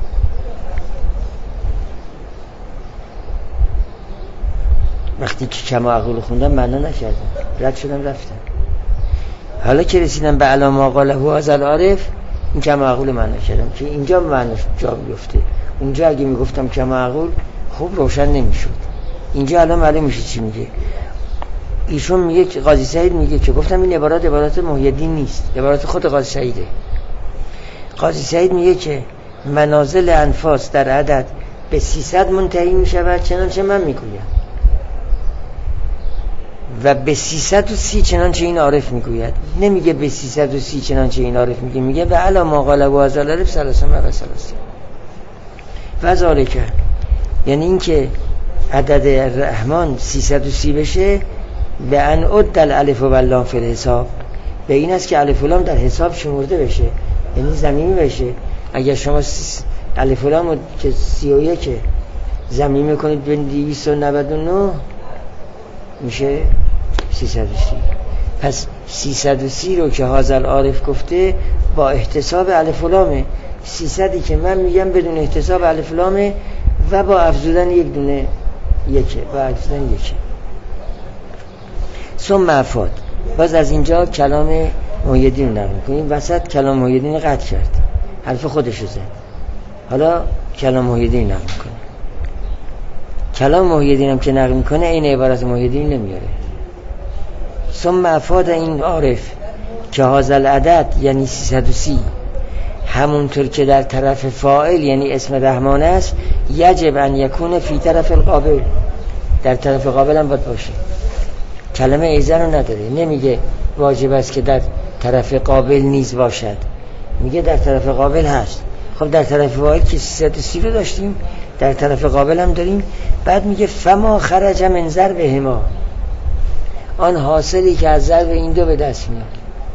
Speaker 1: وقتی که کما اقول خوندم معنا نکردم، رد شدم رفتم. حالا که رسیدم به علا ما قاله حاضر عارف این کما اقول معنا کردم که اینجا معناش جا بیفته. اونجا اگه میگفتم کما اقول خوب روشن نمیشد. اینجا الان معلوم میشه چی میگه. ایشون میگه که قاضی سعید میگه که گفتم این عبارات عبارات محی الدین نیست، عبارات خود قاضی سعیده. قاضی سعید میگه که منازل انفاس در عدد به سیصد منتهی میشود چنانچه من میگویم و به سیصد و سی چنانچه این عارف میگوید. نمیگه به سیصد و سی چنانچه این عارف میگه، میگه به علا ما قاله و حاضر عارف سلاسمه و سلاسی و ذالک. یعنی این که عدد رحمان سیصد و سی بشه به ان عد الالف و اللام فی الحساب، به این است که الف و لام در حساب شمرده بشه، یعنی ضمیمی بشه. اگر شما الف و لام که سی و یک ضمیمی کنید به دویست و نود و نه میشه سیصد و سی. پس سیصد و سی رو که حاضر عارف گفته با احتساب الف و لامه، سیصدی که من میگم بدون احتساب الف و لامه و با افزودن یک دونه یکه، با افزودن یکه. ثم افاد. باز از اینجا کلام محی الدین رو نقل کنیم. وسط کلام محی الدین قطع کرد، حرف خودش رو زد. حالا کلام محی الدین نقل کنیم. کلام محی الدین هم که نقل میکنه این عبارت محی الدین نمیاره. ثم افاد این عارف که هذا العدد یعنی سیصد و سی همونطور که در طرف فاعل یعنی اسم رحمان است یجب ان یکون فی طرف القابل، در طرف قابل هم باید باشه. کلمه ایزن رو نداره، نمیگه واجب است که در طرف قابل نیز باشد، میگه در طرف قابل هست. خب در طرف فاعل که سیصد و سی رو داشتیم، در طرف قابل هم داریم. بعد میگه فما خرج من ضربهما، آن حاصلی که از ضرب این دو به دست میاد،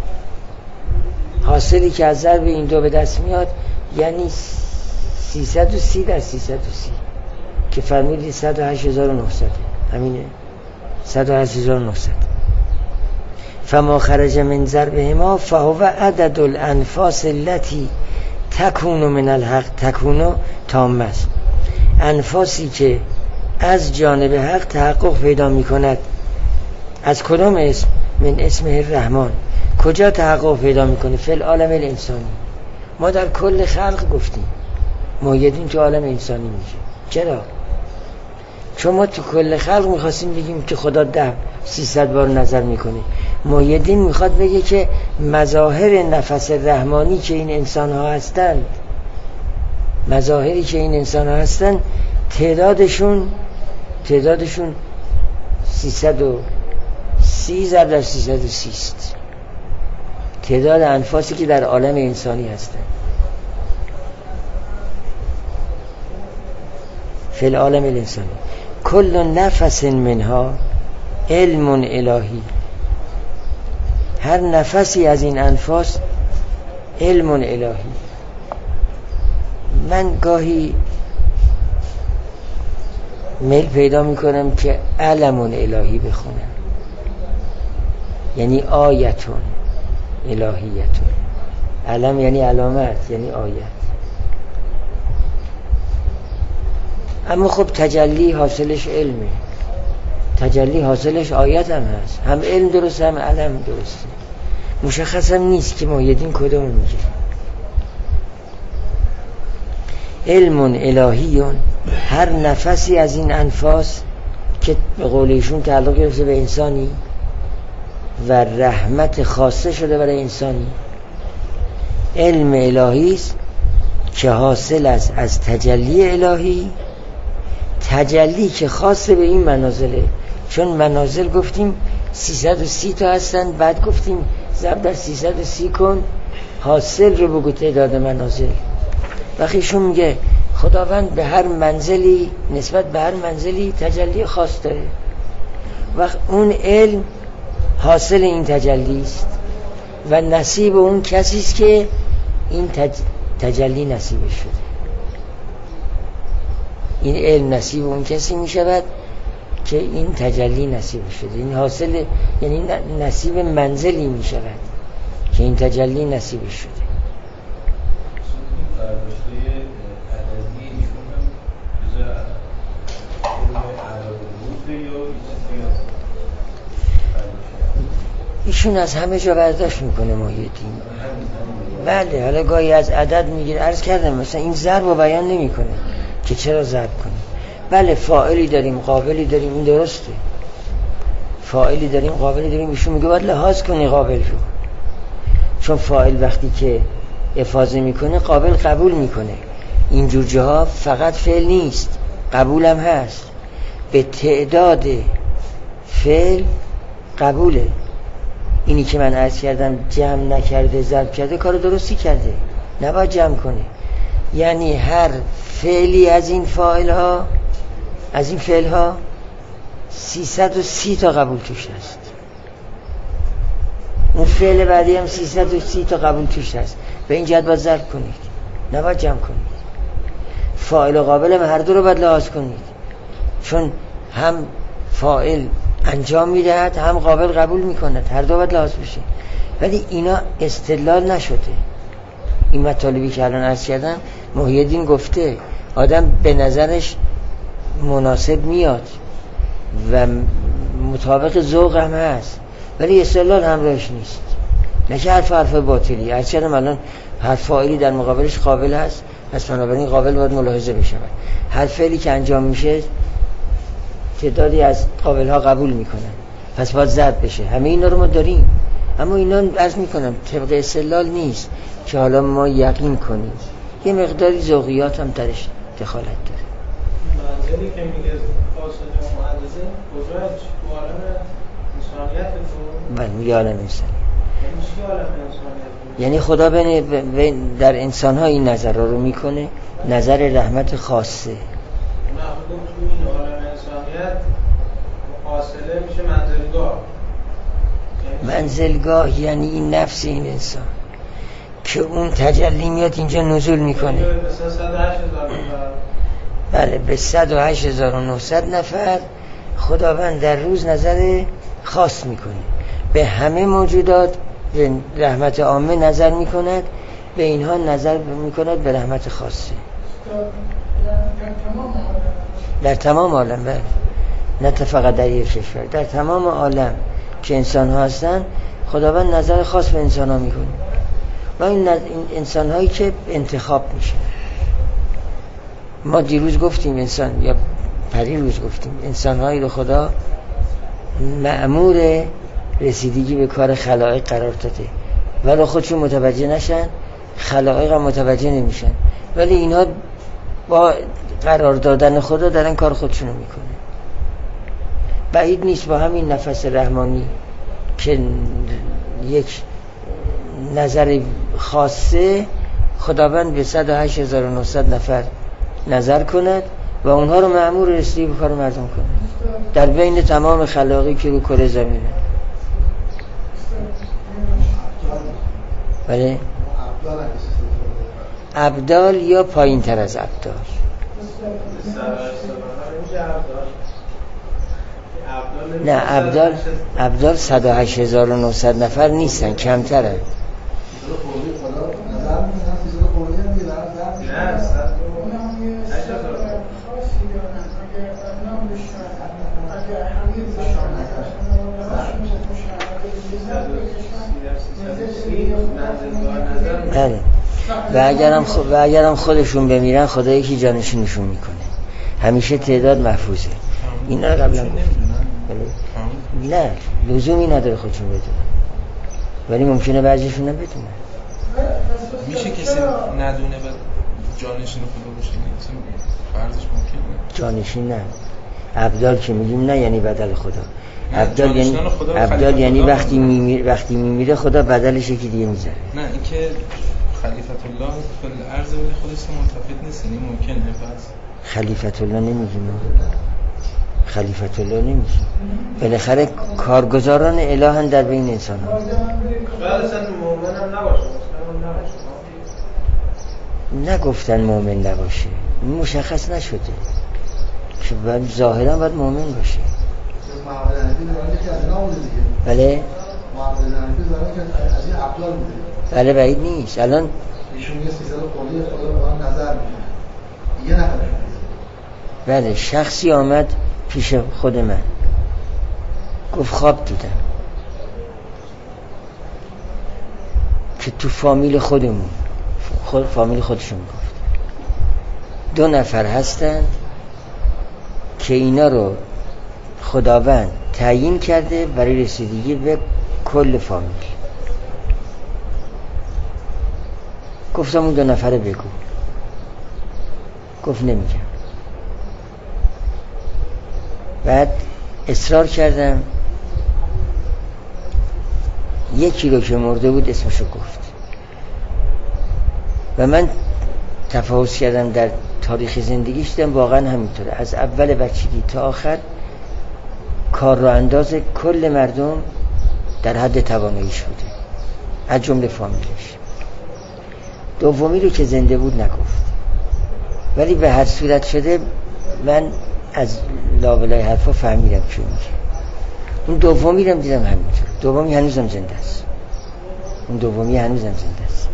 Speaker 1: حاصلی که از ضرب این دو به دست میاد یعنی سیصد و سی در سیصد و سی که فرمودید صد و هشت هزار و نهصد، همینه صد و هشت هزار و نهصد. فما خرج من ضربهما فهو عدد الانفاس التي تکون من الحق تکون تام است. انفاسی که از جانب حق تحقق پیدا می کند. از کدام اسم؟ من اسمه الرحمن. کجا تحقق پیدا میکنه؟ فی العالم الانسانی. ما در کل خلق گفتیم، محی الدین تو عالم انسانی میشه. چرا؟ چون ما تو کل خلق میخواستیم بگیم که خدا ده سیصد بار نظر میکنه. محی الدین میخواد بگه که مظاهر نفس رحمانی که این انسان ها هستند، مظاهری که این انسان ها هستند تعدادشون تعدادشون سیصد و سی ضرب در سیصد و سی است. تعداد انفاسی که در عالم انسانی هستند فی العالم الانسانی. کل نفس منها علم الهی، هر نفسی از این انفاس علم الهی. من گاهی میل پیدا میکنم که علم الهی بخونم، یعنی آیتون الهیتون. علم یعنی علامت، یعنی آیت. اما خب تجلی حاصلش علمه، تجلی حاصلش آیت هم هست، هم علم درسته هم علم درسته. مشخص هم نیست که محی الدین کدوم میگه. علم الهیون، هر نفسی از این انفاس که به قول ایشون تعلق گرفته به انسانی و رحمت خاصه شده برای انسانی، علم الهی است که حاصل است از تجلی الهی، تجلی که خاصه به این منازله. چون منازل گفتیم سیصد و سی تا هستن، بعد گفتیم ضرب در سیصد و سی کن حاصل رو بگو تعداد منازل. وقتی ایشون میگه خداوند به هر منزلی نسبت به هر منزلی تجلی خاص داره و اون علم حاصل این تجلی است و نصیب اون کسی است که این تج... تجلی نصیبش شده. این علم نصیب اون کسی می شود که این تجلی نصیب شده. این حاصل یعنی نصیب منزلی می شود که این تجلی نصیب شده. ایشون از همه جا برداشت میکنه محیدین. بله حالا گاهی از عدد میگیره. عرض کردم مثلا این ضرب رو بیان نمیکنه که چرا ضرب کنیم. بله فاعلی داریم قابلی داریم، این درسته، فاعلی داریم قابلی داریم. ایشون میگه باید لحاظ کنی قابل رو، چون فاعل وقتی که افاضه میکنه قابل قبول میکنه. اینجور جاها فقط فعل نیست، قبول هم هست. به تعداد فعل قبوله. اینی که من عرض کردم جمع نکرده ضرب کرده کار درستی کرده، نباید جمع کنه. یعنی هر فعلی از این فاعل ها از این فعل ها سیصد و سی تا قبول توش هست. اون فعل بعدی هم سیصد و سی تا قبول توش هست. به این جهت باید ضرب کنید، نباید جمع کنید. فاعل و قابل هم هر دو رو باید لحاظ کنید، چون هم فاعل انجام میدهد هم قابل قبول میکند، هر دو باید لحاظ بشه. ولی اینا استدلال نشده. این مطالبی که الان عرض کردم محی الدین گفته آدم به نظرش مناسب میاد و مطابق ذوق هم هست، ولی استدلال همراهش نیست. نه که حرف حرف باطلی. عرض کردم الان هر فاعلی در مقابلش قابل هست، پس بنابراین قابل باید ملاحظه بشه. هر فعلی که انجام میشه تعدادی از قابل ها قبول میکنن، پس باید ضرب بشه. همه اینا رو ما داریم، اما اینا عرض میکنم طبق استدلال نیست که حالا ما یقین کنیم. یه مقداری ذوقیات هم درش دخالت داره.
Speaker 6: منزلی که میگه فاصله و معدزه کجا تو عالم انسانیت تو؟
Speaker 1: بله میگه عالم انسانیت.
Speaker 6: یعنی چی عالم انسانیت؟
Speaker 1: یعنی خدا بین در انسان ها این نظر رو میکنه، نظر رحمت خاصه.
Speaker 6: نه خودم تو این عالم انسانیت فاصله میشه منزلگاه.
Speaker 1: منزلگاه یعنی این نفس این انسان که اون تجلی میاد اینجا نزول میکنه. بله به صد و هشت هزار و نهصد نفر خداوند در روز نظر خاص میکنه. به همه موجودات به رحمت عامه نظر میکند، به اینها نظر میکند به رحمت خاصه. در تمام عالم. بله نه فقط در یک کشور، در تمام عالم که انسان ها هستن خداوند نظر خاص به انسان ها میکنه. و این انسان هایی که انتخاب میشه. ما دیروز گفتیم انسان یا پریروز گفتیم انسان هایی رو خدا مأمور رسیدگی به کار خلائق قرار داده، ولی خودشون متوجه نشن، خلائق هم متوجه نمیشن، ولی اینها با قرار دادن خدا دارن کار خودشونو میکنه. بعید نیست با همین نفس رحمانی که یک نظر خاصه خداوند به صد و هشت هزار و نهصد نفر نظر کند و اونها رو مأمور رسیدگی به کار مردم کند در بین تمام خلاقی که رو کره زمینه. بله ابدال یا پایین تر از ابدال. نه ابدال ابدال صد و هشت هزار و نهصد نفر نیستن، کمتره. بله و اگرم خ... و اگرم خودشون بمیرن خدا یکی جانشینشون میکنه. همیشه تعداد محفوظه. اینا رو قبلا نه لزومی نداره خودشون بدونن، ولی ممکنه بعضیشون هم بدونن.
Speaker 7: میشه کسی ندونه و جانشین خدا باشه؟ فرضش ممکنه
Speaker 1: جانشین نه. ابدال که میگیم نه یعنی بدل خدا. ابدال یعنی ابدال یعنی وقتی میمیره وقتی میمیره خدا بدلش یکی دیگه میذاره.
Speaker 7: نه اینکه خلیفت الله فی الارض ولی خودش ملتفت نیست، یعنی ممکنه پس
Speaker 1: خلیفت الله نمیگیم، خلیفت الله نمیگیم، بالاخره کارگزاران الهن در بین انسان ها.
Speaker 6: شاید اصلا مومن هم نباشه،
Speaker 1: نگفتن مومن نباشه، مشخص نشده که باید ظاهرا باید مومن باشه.
Speaker 2: محمد حنفی دارن که از اینا بوده دیگه.
Speaker 1: بله
Speaker 2: محمد حنفی دارن که از این ابطال بوده.
Speaker 1: بله بعید نیست. الان
Speaker 2: ایشون یه سیصد کلی خدا به من نظر میده. دیگه نفرشون.
Speaker 1: بله شخصی آمد پیش خود من گفت خواب دیدم که تو فامیل خودمون خود فامیل خودشون گفت دو نفر هستن که اینا رو خداوند تعیین کرده برای رسیدگی به کل فامیل. گفتم اون دو نفره بگو. گفت نمیگم. بعد اصرار کردم یکی رو که مرده بود اسمشو گفت و من تفحص کردم در تاریخ زندگیش، دیدم واقعا همینطوره. از اول بچگی تا آخر کار رو انداز کل مردم در حد تواناییش بوده، از جمله فامیلش. دومی رو که زنده بود نگفت، ولی به هر صورت شده من از لابلای حرفا فهمیدم چی میگه. اون دومی رو دیدم همینطور. دومی هنوزم زنده است. اون دومی هنوزم زنده است.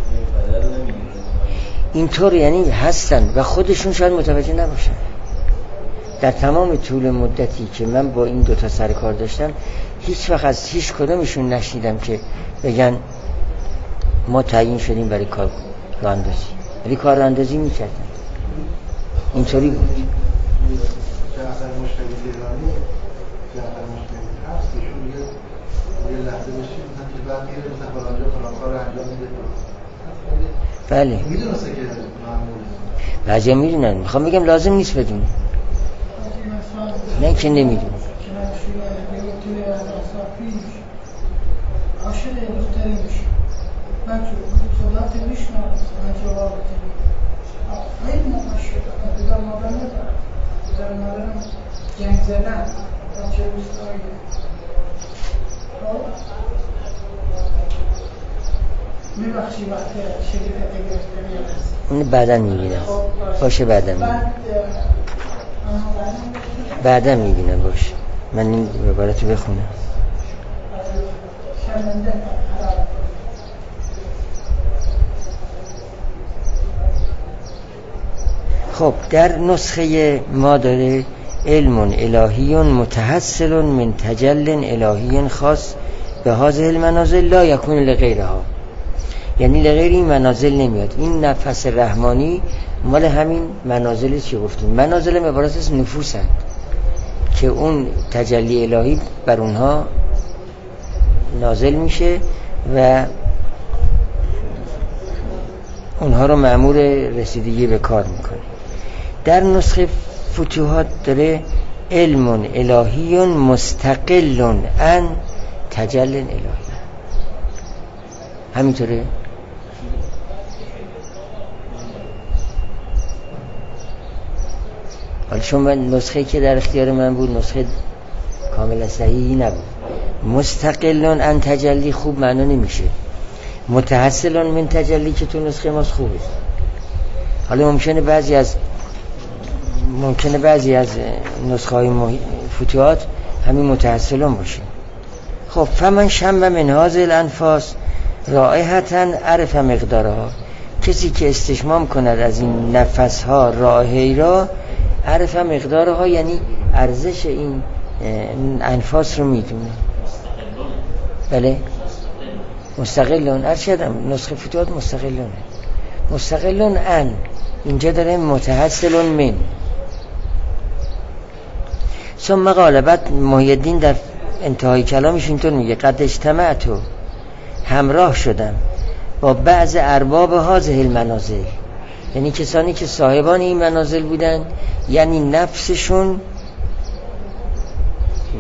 Speaker 1: اینطور یعنی هستن و خودشون شاید متوجه نباشن. در تمام طول مدتی که من با این دوتا سر کار داشتم هیچ وقت از هیچ کدومشون نشنیدم که بگن ما تعیین شدیم برای کار راندازی، ولی کار راندازی میکردن. اینطوری بود.
Speaker 2: جعفر مشتبه دیرانی جعفر مشتبه هست ایشون یه یه لحظه بشید مثلا که بعد میره مثلا فلانجا فلان کار رو انجام میده.
Speaker 1: بله
Speaker 2: میدونسته که معموله
Speaker 1: بعضی هم میدونن. میخوام بگم لازم نیست بدونی، نه که نمیدونی.
Speaker 4: جنگ زدن بچه روستایی میبخشی وقت شریفت گرفتنی هست
Speaker 1: اون بعدا میبینم باشه، بعدا میبینم بعدا میبینم باشه. من این عبارتو بخونم. خب در نسخه ما داره علم الهی متحصل من تجل الهی خاص به هذه المنازل لا یکون لغیرها، یعنی لغیر این منازل نمیاد. این نفس رحمانی مال همین منازلی که گفتیم. منازل هم عبارت از نفوس هست که اون تجلی الهی بر اونها نازل میشه و اونها رو مأمور رسیدگی به کار میکنه. در نسخه فتوحات داره علم الهی مستقل عن تجل الهی. همینطوره؟ حالا چون من نسخه که در اختیار من بود نسخه کاملا صحیحی نبود. مستقل عن تجلی خوب معنا نمیشه. متحصل من تجلی که تو نسخه ماست خوبه. حالا ممکنه بعضی از ممکنه بعضی از نسخه های فتوحات همین متحصلون باشه. خب فمن شم من هذه الانفاس رائحتاً عرف مقدارها، کسی که استشمام کند از این نفس ها رائحه‌ای را عرف مقدارها، یعنی ارزش این انفاس رو میدونه. بله مستقلون ارشدم نسخه فتوحات مستقلونه. مستقلون ان اینجا داره متحصلون من. ثم قال بعد محی الدین در انتهای کلامش اینطور میگه قد اجتمعتو همراه شدم با بعض ارباب هذه المنازل، یعنی کسانی که صاحبان این منازل بودن، یعنی نفسشون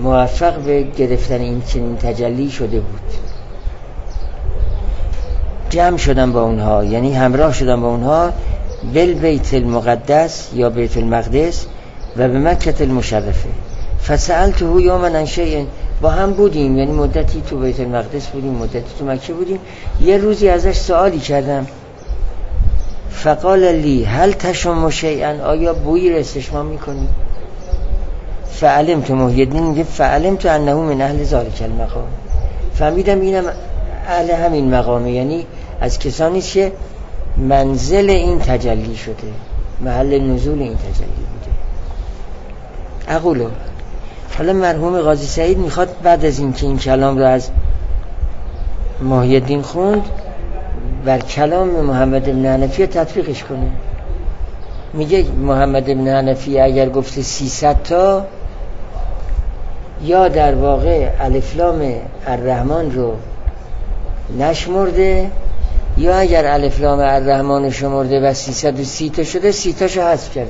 Speaker 1: موفق به گرفتن این چنین تجلی شده بود. جمع شدم با اونها، یعنی همراه شدم با اونها بل بیت المقدس یا بیت المقدس و به مکه المشرفه. فسألته یوما عن شیء، با هم بودیم، یعنی مدتی تو بیت المقدس بودیم، مدتی تو مکه بودیم. یه روزی ازش سوالی کردم، فقال لی هل تشم شیئا، آیا بویی رو استشمام میکنی؟ فعلمت، محی الدین میگه فعلمت انه من اهل ذلک المقام، فهمیدم اینم اهل همین مقامه، یعنی از کسانی که منزل این تجلی شده، محل نزول این تجلی بوده. اقولو، حالا مرحوم قاضی سعید میخواد بعد از این که این کلام رو از محی الدین خوند بر کلام محمد بن حنفی تطبیقش کنه. میگه محمد بن حنفی اگر گفته سیصد تا، یا در واقع الف لام الرحمن رو نشمرده، یا اگر الف لام الرحمن شمرده و سیصد و سی تا شده، سی تاشو حذف کرده.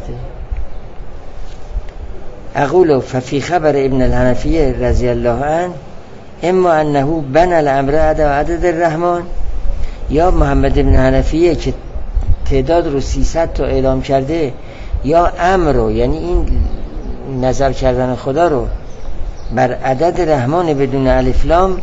Speaker 1: اقول ففی خبر ابن الحنفی رضی الله عنه اما انه بن الامر عدد الرحمن، یا محمد بن حنفیه که تعداد رو سیصد تا اعلام کرده، یا امر رو، یعنی این نظر کردن خدا رو بر عدد رحمان بدون الف لام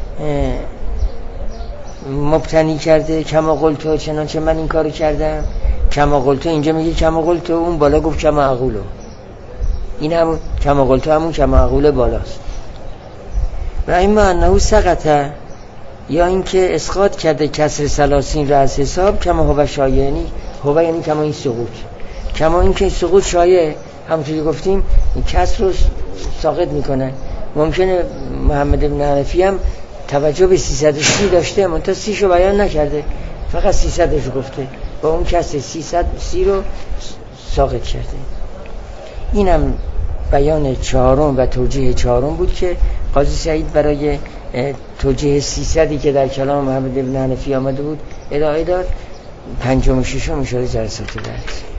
Speaker 1: مبتنی کرده. کما قلتو، چنانچه من این کارو کردم. کما قلتو اینجا میگه کما قلتو، اون بالا گفت کما اقولو، این همون کما قلتو همون کما اقول بالاست. و اما انه سقطه، یا اینکه اسقاط کرده کسر ثلاثین را از حساب، کما هو شایع، یعنی هو یعنی کما این سقوط، کما این که سقوط شایع، همونطوری گفتیم این کسر رو ساقط میکنن. ممکنه محمد بن حنفی هم توجه به سیصد و سی داشته، منتها سیشو بیان نکرده، فقط سیصدش گفته، با اون کسر سیصد و سی رو ساقط کرده. اینم بیان چهارم و توجیه چهارم بود که قاضی سعید برای توجیه سیصدی که در کلام محمد بن حنفی آمده بود ارائه داد. پنجم و ششم میشه جلسات بعد.